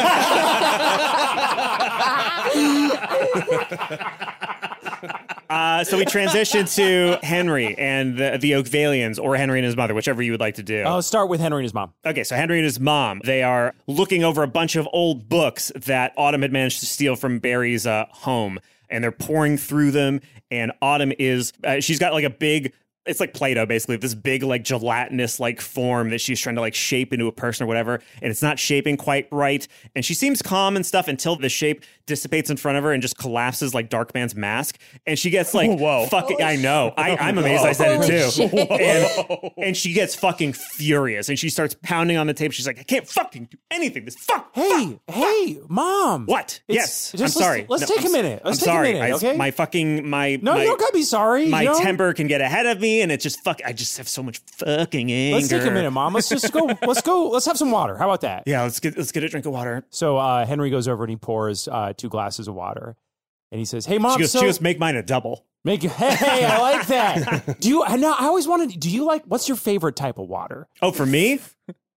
Uh, so we transition to Henry and the, the Oakvalians, or Henry and his mother, whichever you would like to do. I'll start with Henry and his mom. Okay, so Henry and his mom, they are looking over a bunch of old books that Autumn had managed to steal from Barry's uh, home, and they're pouring through them, and Autumn is, uh, she's got like a big, it's like Play-Doh, basically, this big, like, gelatinous, like, form that she's trying to, like, shape into a person or whatever, and it's not shaping quite right, and she seems calm and stuff until the shape dissipates in front of her and just collapses like Darkman's mask, and she gets, like, Whoa. fucking, I know, I, I'm amazed I said Holy it, too, shit. and, and she gets fucking furious, and she starts pounding on the table, she's like, I can't fucking do anything, this fuck, Hey, hey, mom. what? It's- Yes, just I'm let's- sorry. let's take I'm a minute. Let's I'm take a sorry. minute, I- okay? My fucking my No, my, you don't gotta be sorry. my you know? temper can get ahead of me, and it's just fuck. I just have so much fucking anger. Let's take a minute, mom. Let's just go. Let's go. Let's have some water. How about that? Yeah, let's get let's get a drink of water. So uh, Henry goes over and he pours uh, two glasses of water, and he says, "Hey, mom, She goes, so she goes, make mine a double. make hey, I like that. Do you? I know. I always wanted. Do you like? What's your favorite type of water? Oh, for me,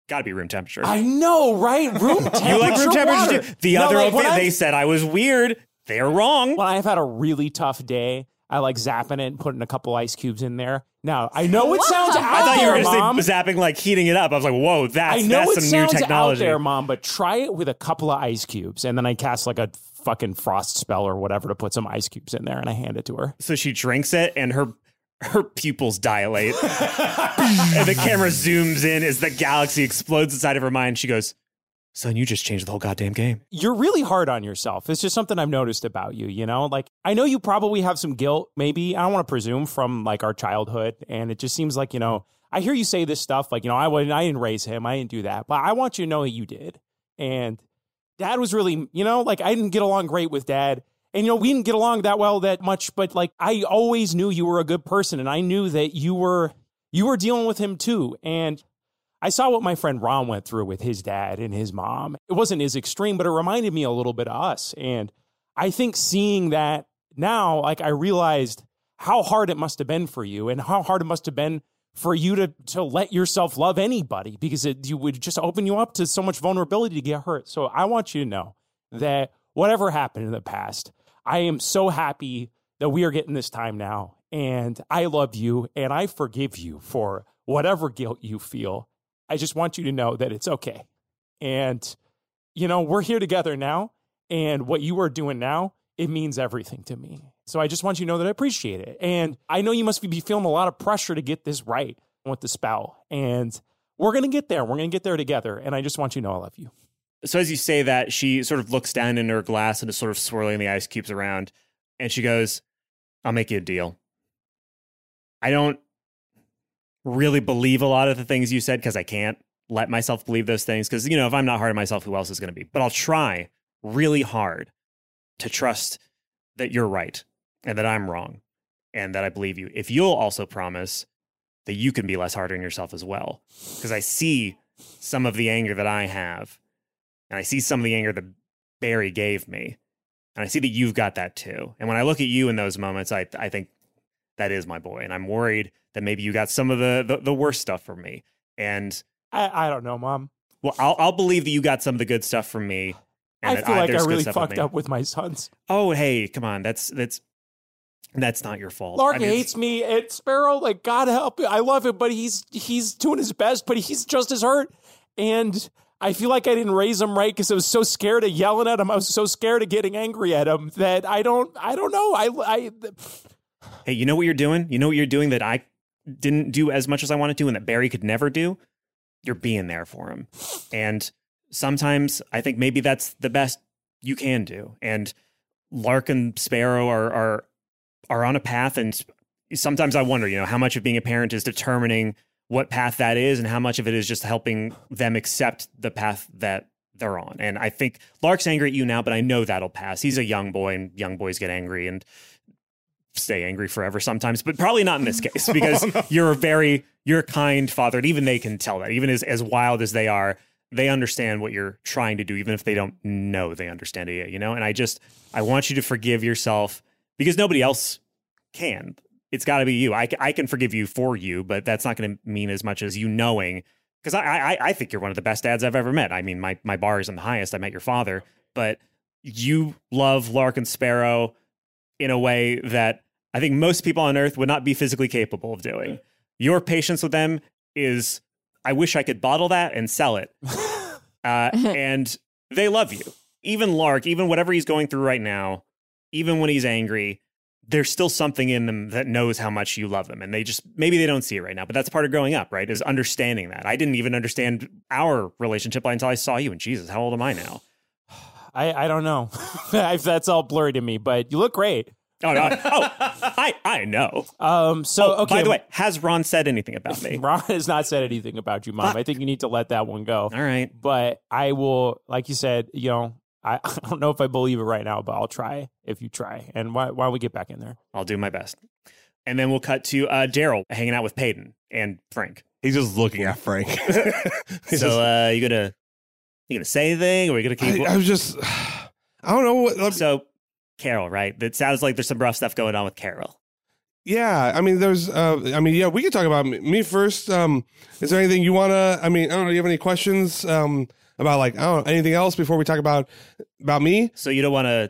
Gotta be room temperature. I know, right? Room temperature. You like room temperature water. too? The No, other like, open, when they I've- said I was weird. They're wrong. When I've had a really tough day, I like zapping it and putting a couple ice cubes in there. Now, I know it sounds out I thought you were there, going Mom. to say zapping, like heating it up. I was like, whoa, that's, I know that's it some new sounds technology. out there, Mom, but try it with a couple of ice cubes, and then I cast like a fucking frost spell or whatever to put some ice cubes in there, and I hand it to her. So she drinks it, and her her pupils dilate. And the camera zooms in as the galaxy explodes inside of her mind. She goes, son, you just changed the whole goddamn game. You're really hard on yourself. It's just something I've noticed about you, you know? Like, I know you probably have some guilt, maybe, I don't want to presume, from like our childhood, and it just seems like, you know, I hear you say this stuff, like, you know, I wouldn't, I didn't raise him, I didn't do that, but I want you to know that you did. And Dad was really, you know, like, I didn't get along great with Dad. And, you know, we didn't get along that well that much, but like, I always knew you were a good person, and I knew that you were, you were dealing with him too. And I saw what my friend Ron went through with his dad and his mom. It wasn't as extreme, but it reminded me a little bit of us. And I think seeing that now, like, I realized how hard it must have been for you, and how hard it must have been for you to to let yourself love anybody, because it you would just open you up to so much vulnerability to get hurt. So I want you to know that whatever happened in the past, I am so happy that we are getting this time now. And I love you, and I forgive you for whatever guilt you feel. I just want you to know that it's okay. And, you know, we're here together now, and what you are doing now, it means everything to me. So I just want you to know that I appreciate it. And I know you must be feeling a lot of pressure to get this right with the spell. And we're going to get there. We're going to get there together. And I just want you to know I love you. So as you say that, she sort of looks down into her glass and is sort of swirling the ice cubes around. And she goes, I'll make you a deal. I don't really believe a lot of the things you said, because I can't let myself believe those things. Because, you know, if I'm not hard on myself, who else is going to be? But I'll try really hard to trust that you're right and that I'm wrong and that I believe you. If you'll also promise that you can be less hard on yourself as well. Because I see some of the anger that I have, and I see some of the anger that Barry gave me, and I see that you've got that too. And when I look at you in those moments, I I think that is my boy. And I'm worried that maybe you got some of the the, the worst stuff from me. And I, I don't know, Mom. Well, I'll I'll believe that you got some of the good stuff from me. I that feel like I there's good really stuff with fucked me. up with my sons. Oh, hey, come on. That's that's that's not your fault. Lark I mean, hates me. And Sparrow, like, God help him. I love him, but he's he's doing his best, but he's just as hurt. And I feel like I didn't raise him right because I was so scared of yelling at him. I was so scared of getting angry at him that I don't I don't know. I I Hey, you know what you're doing? You know what you're doing that I didn't do as much as I wanted to and that Barry could never do? You're being there for him. And sometimes I think maybe that's the best you can do. And Lark and Sparrow are are are on a path, and sometimes I wonder, you know, how much of being a parent is determining what path that is and how much of it is just helping them accept the path that they're on. And I think Lark's angry at you now, but I know that'll pass. He's a young boy, and young boys get angry and stay angry forever sometimes, but probably not in this case, because oh, no. you're a very, you're a kind father, and even they can tell that. Even as, as wild as they are, they understand what you're trying to do, even if they don't know they understand it yet, you know? And I just, I want you to forgive yourself, because nobody else can. It's got to be you. I, I can forgive you for you, but that's not going to mean as much as you knowing, because I, I I think you're one of the best dads I've ever met. I mean, my, my bar isn't the highest. I met your father, but you love Lark and Sparrow in a way that I think most people on Earth would not be physically capable of doing. Your patience with them is, I wish I could bottle that and sell it. Uh, and they love you. Even Lark, even whatever he's going through right now, even when he's angry, there's still something in them that knows how much you love them. And they just, maybe they don't see it right now, but that's part of growing up, right? Is understanding that. I didn't even understand our relationship until I saw you. And Jesus, how old am I now? I, I don't know. That's all blurry to me, but you look great. Oh, no. oh, I I know. Um. So, oh, okay. By the way, has Ron said anything about me? Ron has not said anything about you, Mom. Fuck. I think you need to let that one go. All right. But I will, like you said, you know, I, I don't know if I believe it right now, but I'll try if you try. And why, why don't we get back in there? I'll do my best. And then we'll cut to uh, Daryl hanging out with Peyton and Frank. He's just looking at Frank. so just, uh, you gonna you gonna say anything, or are you gonna keep? I, I was just, I don't know what. So. Carol, right? It sounds like there's some rough stuff going on with Carol. Yeah, I mean, there's, uh, I mean, yeah, we could talk about me, me first. Um, is there anything you want to, I mean, I don't know, do you have any questions um, about like, I don't know, anything else before we talk about, about me? So you don't want to,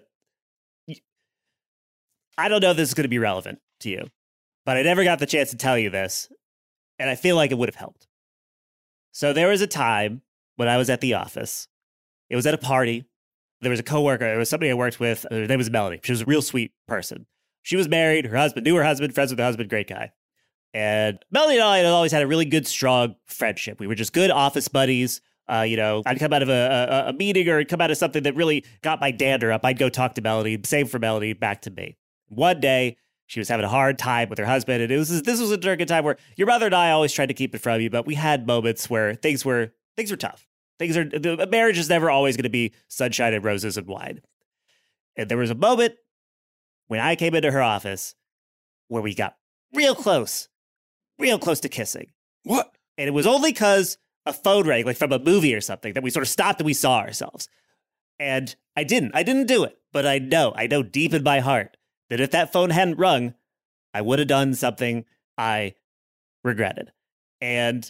I don't know if this is going to be relevant to you, but I never got the chance to tell you this, and I feel like it would have helped. So there was a time when I was at the office. It was at a party. There was a coworker. There was somebody I worked with. Her name was Melody. She was a real sweet person. She was married. Her husband knew her husband, friends with her husband, great guy. And Melody and I had always had a really good, strong friendship. We were just good office buddies. Uh, you know, I'd come out of a, a, a meeting or come out of something that really got my dander up. I'd go talk to Melody, same for Melody, back to me. One day, she was having a hard time with her husband. And it was this was a during a time where your mother and I always tried to keep it from you, but we had moments where things were things were tough. Things are the marriage is never always going to be sunshine and roses and wine. And there was a moment when I came into her office where we got real close, real close to kissing. What? And it was only because a phone rang, like from a movie or something, that we sort of stopped and we saw ourselves. And I didn't. I didn't do it. But I know, I know deep in my heart that if that phone hadn't rung, I would have done something I regretted. And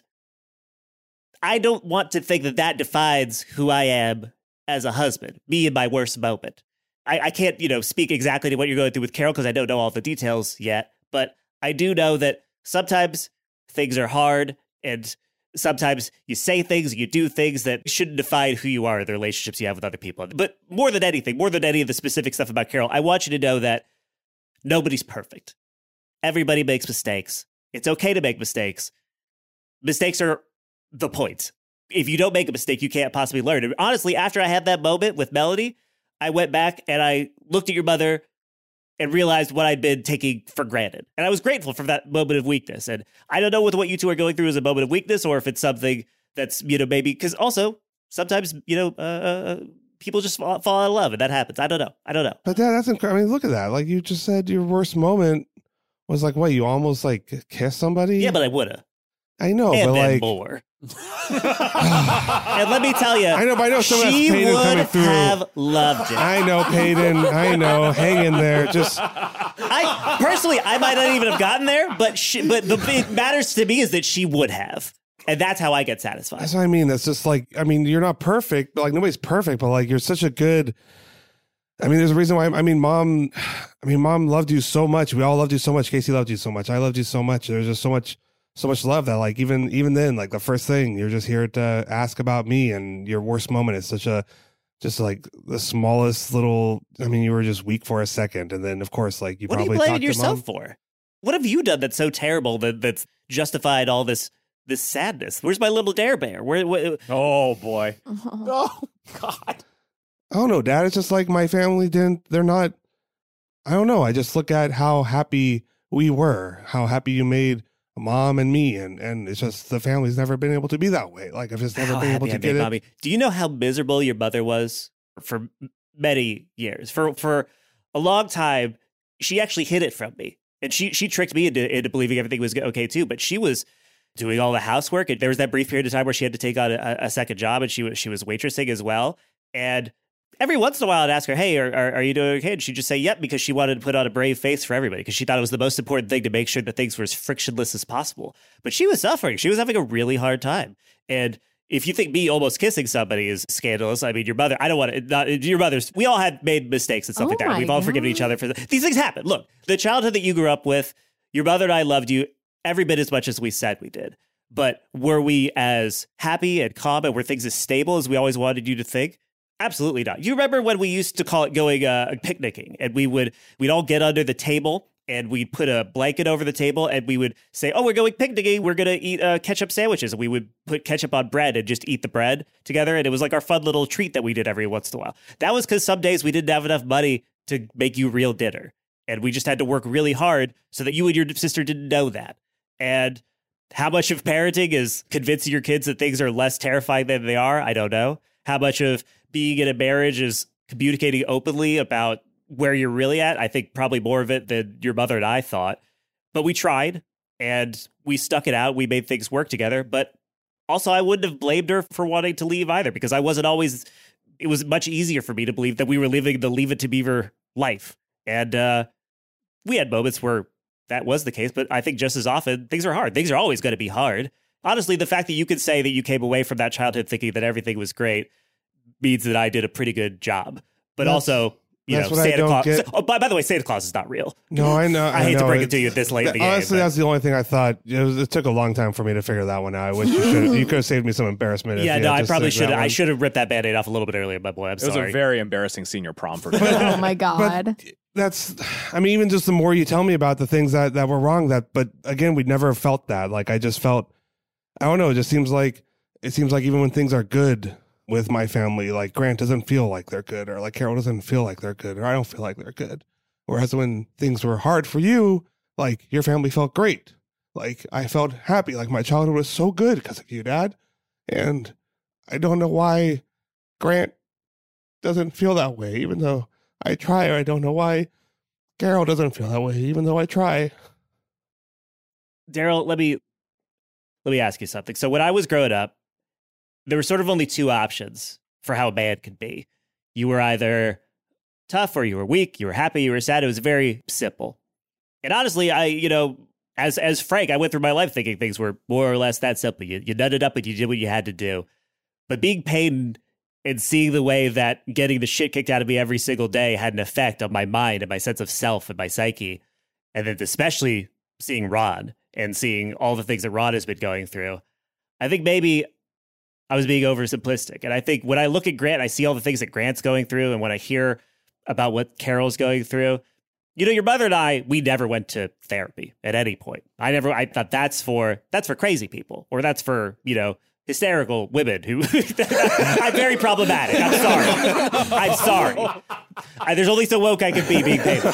I don't want to think that that defines who I am as a husband, me in my worst moment. I, I can't, you know, speak exactly to what you're going through with Carol because I don't know all the details yet. But I do know that sometimes things are hard and sometimes you say things, you do things that shouldn't define who you are or the relationships you have with other people. But more than anything, more than any of the specific stuff about Carol, I want you to know that nobody's perfect. Everybody makes mistakes. It's okay to make mistakes. Mistakes are the point. If you don't make a mistake, you can't possibly learn. And honestly, after I had that moment with Melody, I went back and I looked at your mother and realized what I'd been taking for granted. And I was grateful for that moment of weakness. And I don't know whether what you two are going through is a moment of weakness or if it's something that's, you know, maybe, because also sometimes, you know, uh, uh, people just fall, fall out of love and that happens. I don't know. I don't know. But Dad, that's incredible. I mean, look at that. Like you just said, your worst moment was like, what, you almost like kissed somebody? Yeah, but I would have. I know, and but then like more. And let me tell you, I know, but I know some of that's she Peyton would coming through. have loved it. I know, Peyton. I know. Hang in there. Just I personally, I might not even have gotten there, but she, but the it matters to me is that she would have, and that's how I get satisfied. That's what I mean. That's just like, I mean, you're not perfect, but like nobody's perfect, but like you're such a good. I mean, there's a reason why. I mean, mom. I mean, mom loved you so much. We all loved you so much. Casey loved you so much. I loved you so much. There's just so much. So much love that like even even then like the first thing you're just here to ask about me and your worst moment is such a just like the smallest little I mean you were just weak for a second and then of course like you what probably are you blaming talked yourself to mom. for? What have you done that's so terrible that that's justified all this this sadness? Where's my little dare bear? Where, where oh boy. Oh God. I don't know, Dad. It's just like my family didn't they're not I don't know. I just look at how happy we were, how happy you made mom and me, and and it's just the family's never been able to be that way. Like I've just never How been able happy to I get made it. Mommy. Do you know how miserable your mother was for many years? For for a long time, she actually hid it from me, and she she tricked me into, into believing everything was okay too. But she was doing all the housework, and there was that brief period of time where she had to take on a, a second job, and she was she was waitressing as well, and. Every once in a while, I'd ask her, hey, are, are, are you doing okay? And she'd just say, yep, because she wanted to put on a brave face for everybody because she thought it was the most important thing to make sure that things were as frictionless as possible. But she was suffering. She was having a really hard time. And if you think me almost kissing somebody is scandalous, I mean, your mother, I don't want to, not, your mother's, we all had made mistakes and stuff Oh like that. my We've all God. forgiven each other for the, these things happen. Look, the childhood that you grew up with, your mother and I loved you every bit as much as we said we did. But were we as happy and calm and were things as stable as we always wanted you to think? Absolutely not. You remember when we used to call it going uh, picnicking, and we would we'd all get under the table and we'd put a blanket over the table and we would say, "Oh, we're going picnicking. We're gonna eat uh, ketchup sandwiches." And we would put ketchup on bread and just eat the bread together. And it was like our fun little treat that we did every once in a while. That was because some days we didn't have enough money to make you real dinner, and we just had to work really hard so that you and your sister didn't know that. And how much of parenting is convincing your kids that things are less terrifying than they are? I don't know. How much of being in a marriage is communicating openly about where you're really at? I think probably more of it than your mother and I thought. But we tried and we stuck it out. We made things work together. But also, I wouldn't have blamed her for wanting to leave either, because I wasn't always, it was much easier for me to believe that we were living the Leave It to Beaver life. And uh, we had moments where that was the case, but I think just as often things are hard. Things are always going to be hard. Honestly, the fact that you could say that you came away from that childhood thinking that everything was great means that I did a pretty good job. But That's- also, you know, that's what I Santa don't Claus. get. Oh, by, by the way, Santa Claus is not real. No, I know. I hate know. to break it It's- to you this late in the game. Honestly, but- that's the only thing I thought. It, was, it took a long time for me to figure that one out. I wish you should. You could have saved me some embarrassment. if Yeah, you no, had I just probably said should. that I one. should have ripped that Band-Aid off a little bit earlier, my boy. I'm It was sorry. a very embarrassing senior prom for me. Oh my God. That's, I mean, even just the more you tell me about the things that, that were wrong, that, but again, we never felt that. Like, I just felt, I don't know, it just seems like, it seems like even when things are good with my family, like Grant doesn't feel like they're good, or like Carol doesn't feel like they're good, or I don't feel like they're good. Whereas when things were hard for you, like your family felt great. Like I felt happy. Like my childhood was so good because of you, Dad. And I don't know why Grant doesn't feel that way, even though I try, or I don't know why Carol doesn't feel that way, even though I try. Daryl, let me let me ask you something. So when I was growing up, there were sort of only two options for how a man could be. You were either tough or you were weak, you were happy, you were sad. It was very simple. And honestly, I, you know, as as Frank, I went through my life thinking things were more or less that simple. You you nutted up and you did what you had to do. But being Peyton and seeing the way that getting the shit kicked out of me every single day had an effect on my mind and my sense of self and my psyche, and then especially seeing Ron and seeing all the things that Ron has been going through, I think maybe I was being oversimplistic. And I think when I look at Grant, I see all the things that Grant's going through, and when I hear about what Carol's going through, you know, your mother and I, we never went to therapy at any point. I never, I thought that's for, that's for crazy people, or that's for, you know, hysterical women who, I'm very problematic. I'm sorry. I'm sorry. I, there's only so woke I can be being paid.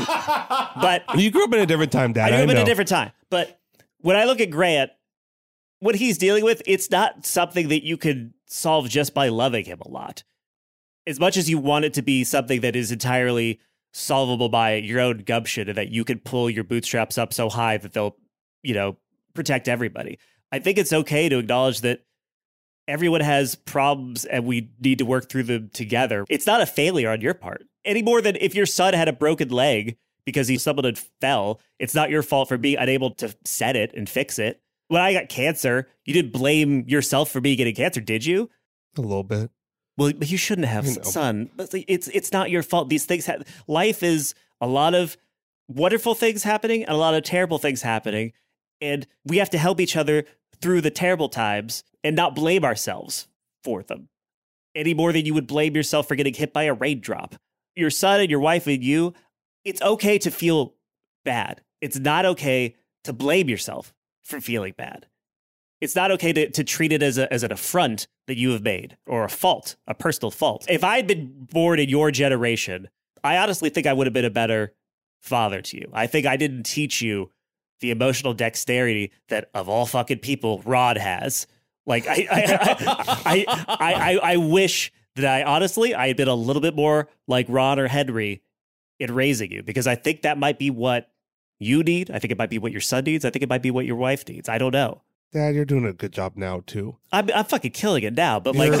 But you grew up in a different time, Dad. I grew up I in know. a different time. But when I look at Grant, what he's dealing with, it's not something that you could solve just by loving him a lot. As much as you want it to be something that is entirely solvable by your own gumption and that you could pull your bootstraps up so high that they'll, you know, protect everybody. I think it's okay to acknowledge that everyone has problems and we need to work through them together. It's not a failure on your part any more than if your son had a broken leg because he stumbled and fell. It's not your fault for being unable to set it and fix it. When I got cancer, you didn't blame yourself for me getting cancer, did you? A little bit. Well, but you shouldn't have, I know. son. But it's it's not your fault. These things have. Life is a lot of wonderful things happening and a lot of terrible things happening, and we have to help each other through the terrible times and not blame ourselves for them any more than you would blame yourself for getting hit by a raindrop. Your son and your wife and you, it's okay to feel bad. It's not okay to blame yourself for feeling bad. It's not okay to, to treat it as a as an affront that you have made or a fault, a personal fault. If I had been born in your generation, I honestly think I would have been a better father to you. I think I didn't teach you the emotional dexterity that of all fucking people Rod has. Like I I I, I, I, I, I wish that I honestly I had been a little bit more like Ron or Henry in raising you, because I think that might be what you need. I think it might be what your son needs. I think it might be what your wife needs. I don't know. Dad, you're doing a good job now too. I'm, I'm fucking killing it now, but like, You're-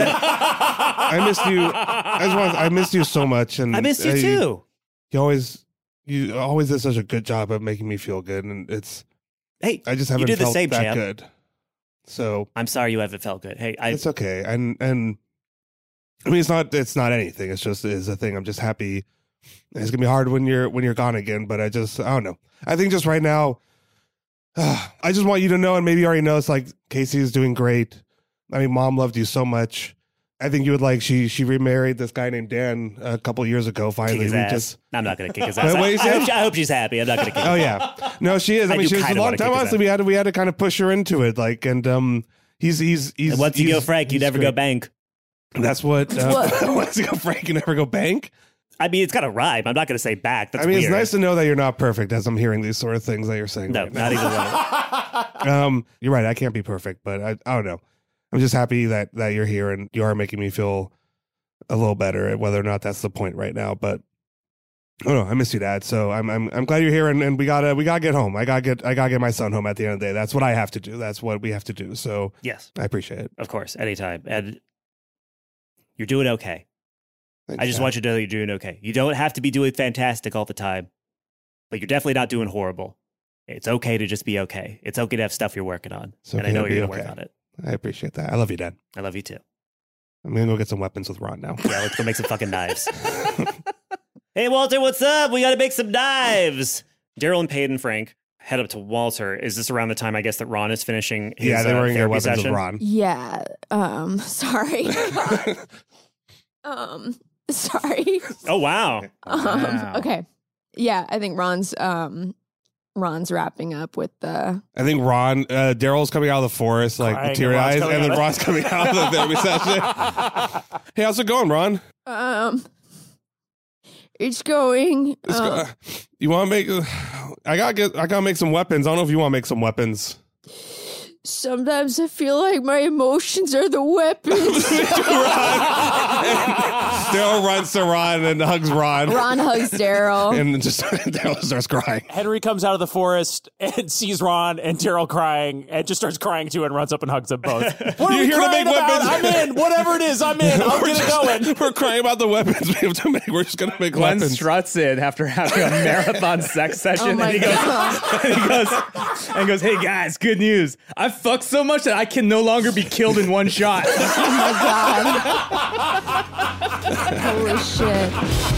I missed you. I just want. I missed you so much, and I missed you uh, too. You always, you always did such a good job of making me feel good, and it's. Hey, I just you haven't do the felt same, that champ. good. So I'm sorry you haven't felt good. Hey, I, it's okay, and and I mean it's not it's not anything. It's just is a thing. I'm just happy. It's gonna be hard when you're when you're gone again, but I just I don't know. I think just right now, uh, I just want you to know, and maybe you already know. It's like Casey is doing great. I mean, Mom loved you so much. I think you would like she she remarried this guy named Dan a couple years ago. Finally, kick his we ass. just I'm not going to kick his Wait, ass. what I, you I, say? hope she, I hope she's happy. I'm not going to kick Oh her. yeah, no, she is. I, I mean, do she was a kinda long wanna time. kick his Honestly, ass. we had to we had to kind of push her into it. Like, and um, he's he's he's. And once you he's- go Frank, you he's never great. go bank. That's what. Uh, once you go Frank, you never go bank. I mean, it's got a rhyme. I'm not going to say back. That's I mean, weird. it's nice to know that you're not perfect as I'm hearing these sort of things that you're saying. No, right not now. even one. um, you're right. I can't be perfect, but I, I don't know. I'm just happy that that you're here and you are making me feel a little better. Whether or not that's the point right now, but I don't know. I miss you, Dad. So I'm I'm I'm glad you're here, and, and we gotta we gotta get home. I gotta get I gotta get my son home at the end of the day. That's what I have to do. That's what we have to do. So Yes, I appreciate it. of course, anytime. And you're doing okay. Thanks, I just Dad. want you to know you're doing okay. You don't have to be doing fantastic all the time, but you're definitely not doing horrible. It's okay to just be okay. It's okay to have stuff you're working on. It's and okay I know to be you're going to okay. work on it. I appreciate that. I love you, Dad. I love you too. I'm going to go get some weapons with Ron now. Yeah, let's go make some fucking knives. Hey, Walter, what's up? We got to make some knives. Daryl and Peyton Frank head up to Walter. Is this around the time, I guess, that Ron is finishing his Yeah, they were uh, in their therapy weapons session? with Ron. Yeah. Um, sorry. um, sorry. Oh, wow. Um, Wow. okay. Yeah, I think Ron's um Ron's wrapping up with the I think Ron, uh, Daryl's coming out of the forest, like Crying, teary eyes, and Ron's and then coming Ron's coming out of the therapy session. Hey, how's it going, Ron? um it's going It's um, go- you want to make? I gotta get. I gotta make some weapons. I don't know if you want to make some weapons. sometimes I feel like my emotions are the weapons. Daryl runs to Ron and hugs Ron. Ron hugs Daryl. and just Daryl starts crying. Henry comes out of the forest and sees Ron and Daryl crying and just starts crying too and runs up and hugs them both. What are You're we here to crying make about? weapons. I'm in. Whatever it is, I'm in. I'll We're get it just- going. We're crying about the weapons we have to make. We're just gonna make Glenn weapons. struts in after having a marathon sex session, Oh my and he goes, God. and he goes, and goes, "Hey guys, good news! I fucked so much that I can no longer be killed in one shot." Oh my god. Holy shit.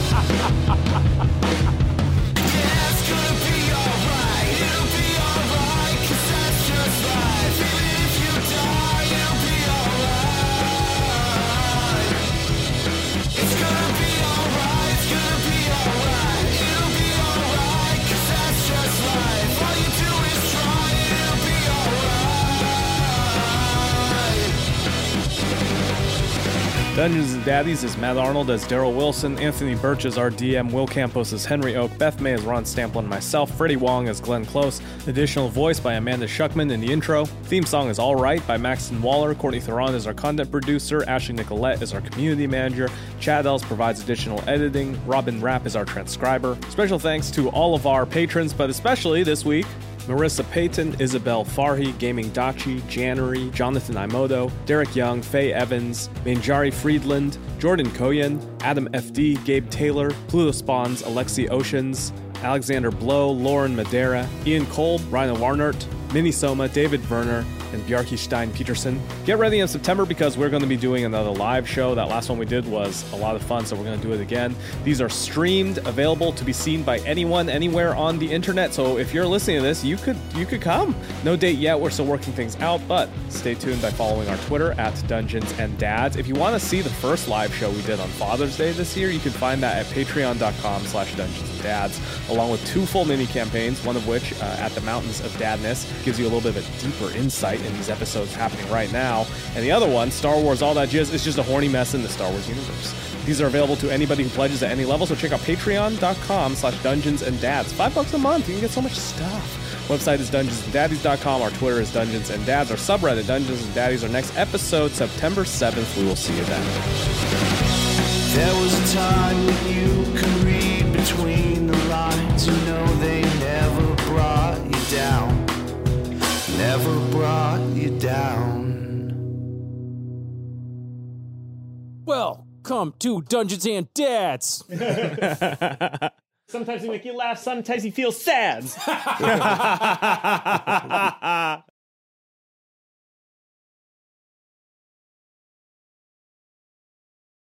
Dungeons and Daddies is Matt Arnold as Daryl Wilson, Anthony Birch as our D M, Will Campos as Henry Oak, Beth May as Ron Stamplin, and myself, Freddie Wong as Glenn Close. Additional voice by Amanda Schuckman in the intro. Theme song is All Right by Maxton Waller. Courtney Theron is our content producer. Ashley Nicolette is our community manager. Chad Els provides additional editing. Robin Rapp is our transcriber. Special thanks to all of our patrons, but especially this week, Marissa Payton, Isabel Farhi, Gaming Dachi, January, Jonathan Imoto, Derek Young, Faye Evans, Manjari Friedland, Jordan Koyen, Adam F D, Gabe Taylor, Pluto Spawns, Alexi Oceans, Alexander Blow, Lauren Madera, Ian Kolb, Ryan Warnert, Minnie Soma, David Werner, and Bjarki Stein Peterson. Get ready in September because we're going to be doing another live show. That last one we did was a lot of fun, so we're going to do it again. These are streamed, available to be seen by anyone, anywhere on the internet. So if you're listening to this, you could you could come. No date yet. We're still working things out, but stay tuned by following our Twitter at Dungeons and Dads. If you want to see the first live show we did on Father's Day this year, you can find that at patreon.com slash Dungeons and Dads, along with two full mini campaigns, one of which, uh, At the Mountains of Dadness, gives you a little bit of a deeper insight in these episodes happening right now. And the other one, Star Wars All That Jizz, is just a horny mess in the Star Wars universe. These are available to anybody who pledges at any level, so check out patreon.com slash Dungeons and Dads. Five bucks a month, you can get so much stuff. Website is dungeons and daddies dot com. Our Twitter is Dungeons and Dads. Our subreddit, Dungeons and Daddies. Our next episode, September seventh. We will see you then. There was a time when you could read between the lines. You know they never brought you down. Never brought you down. Well, come to Dungeons and Dads. Sometimes he make you laugh, sometimes he feels sad.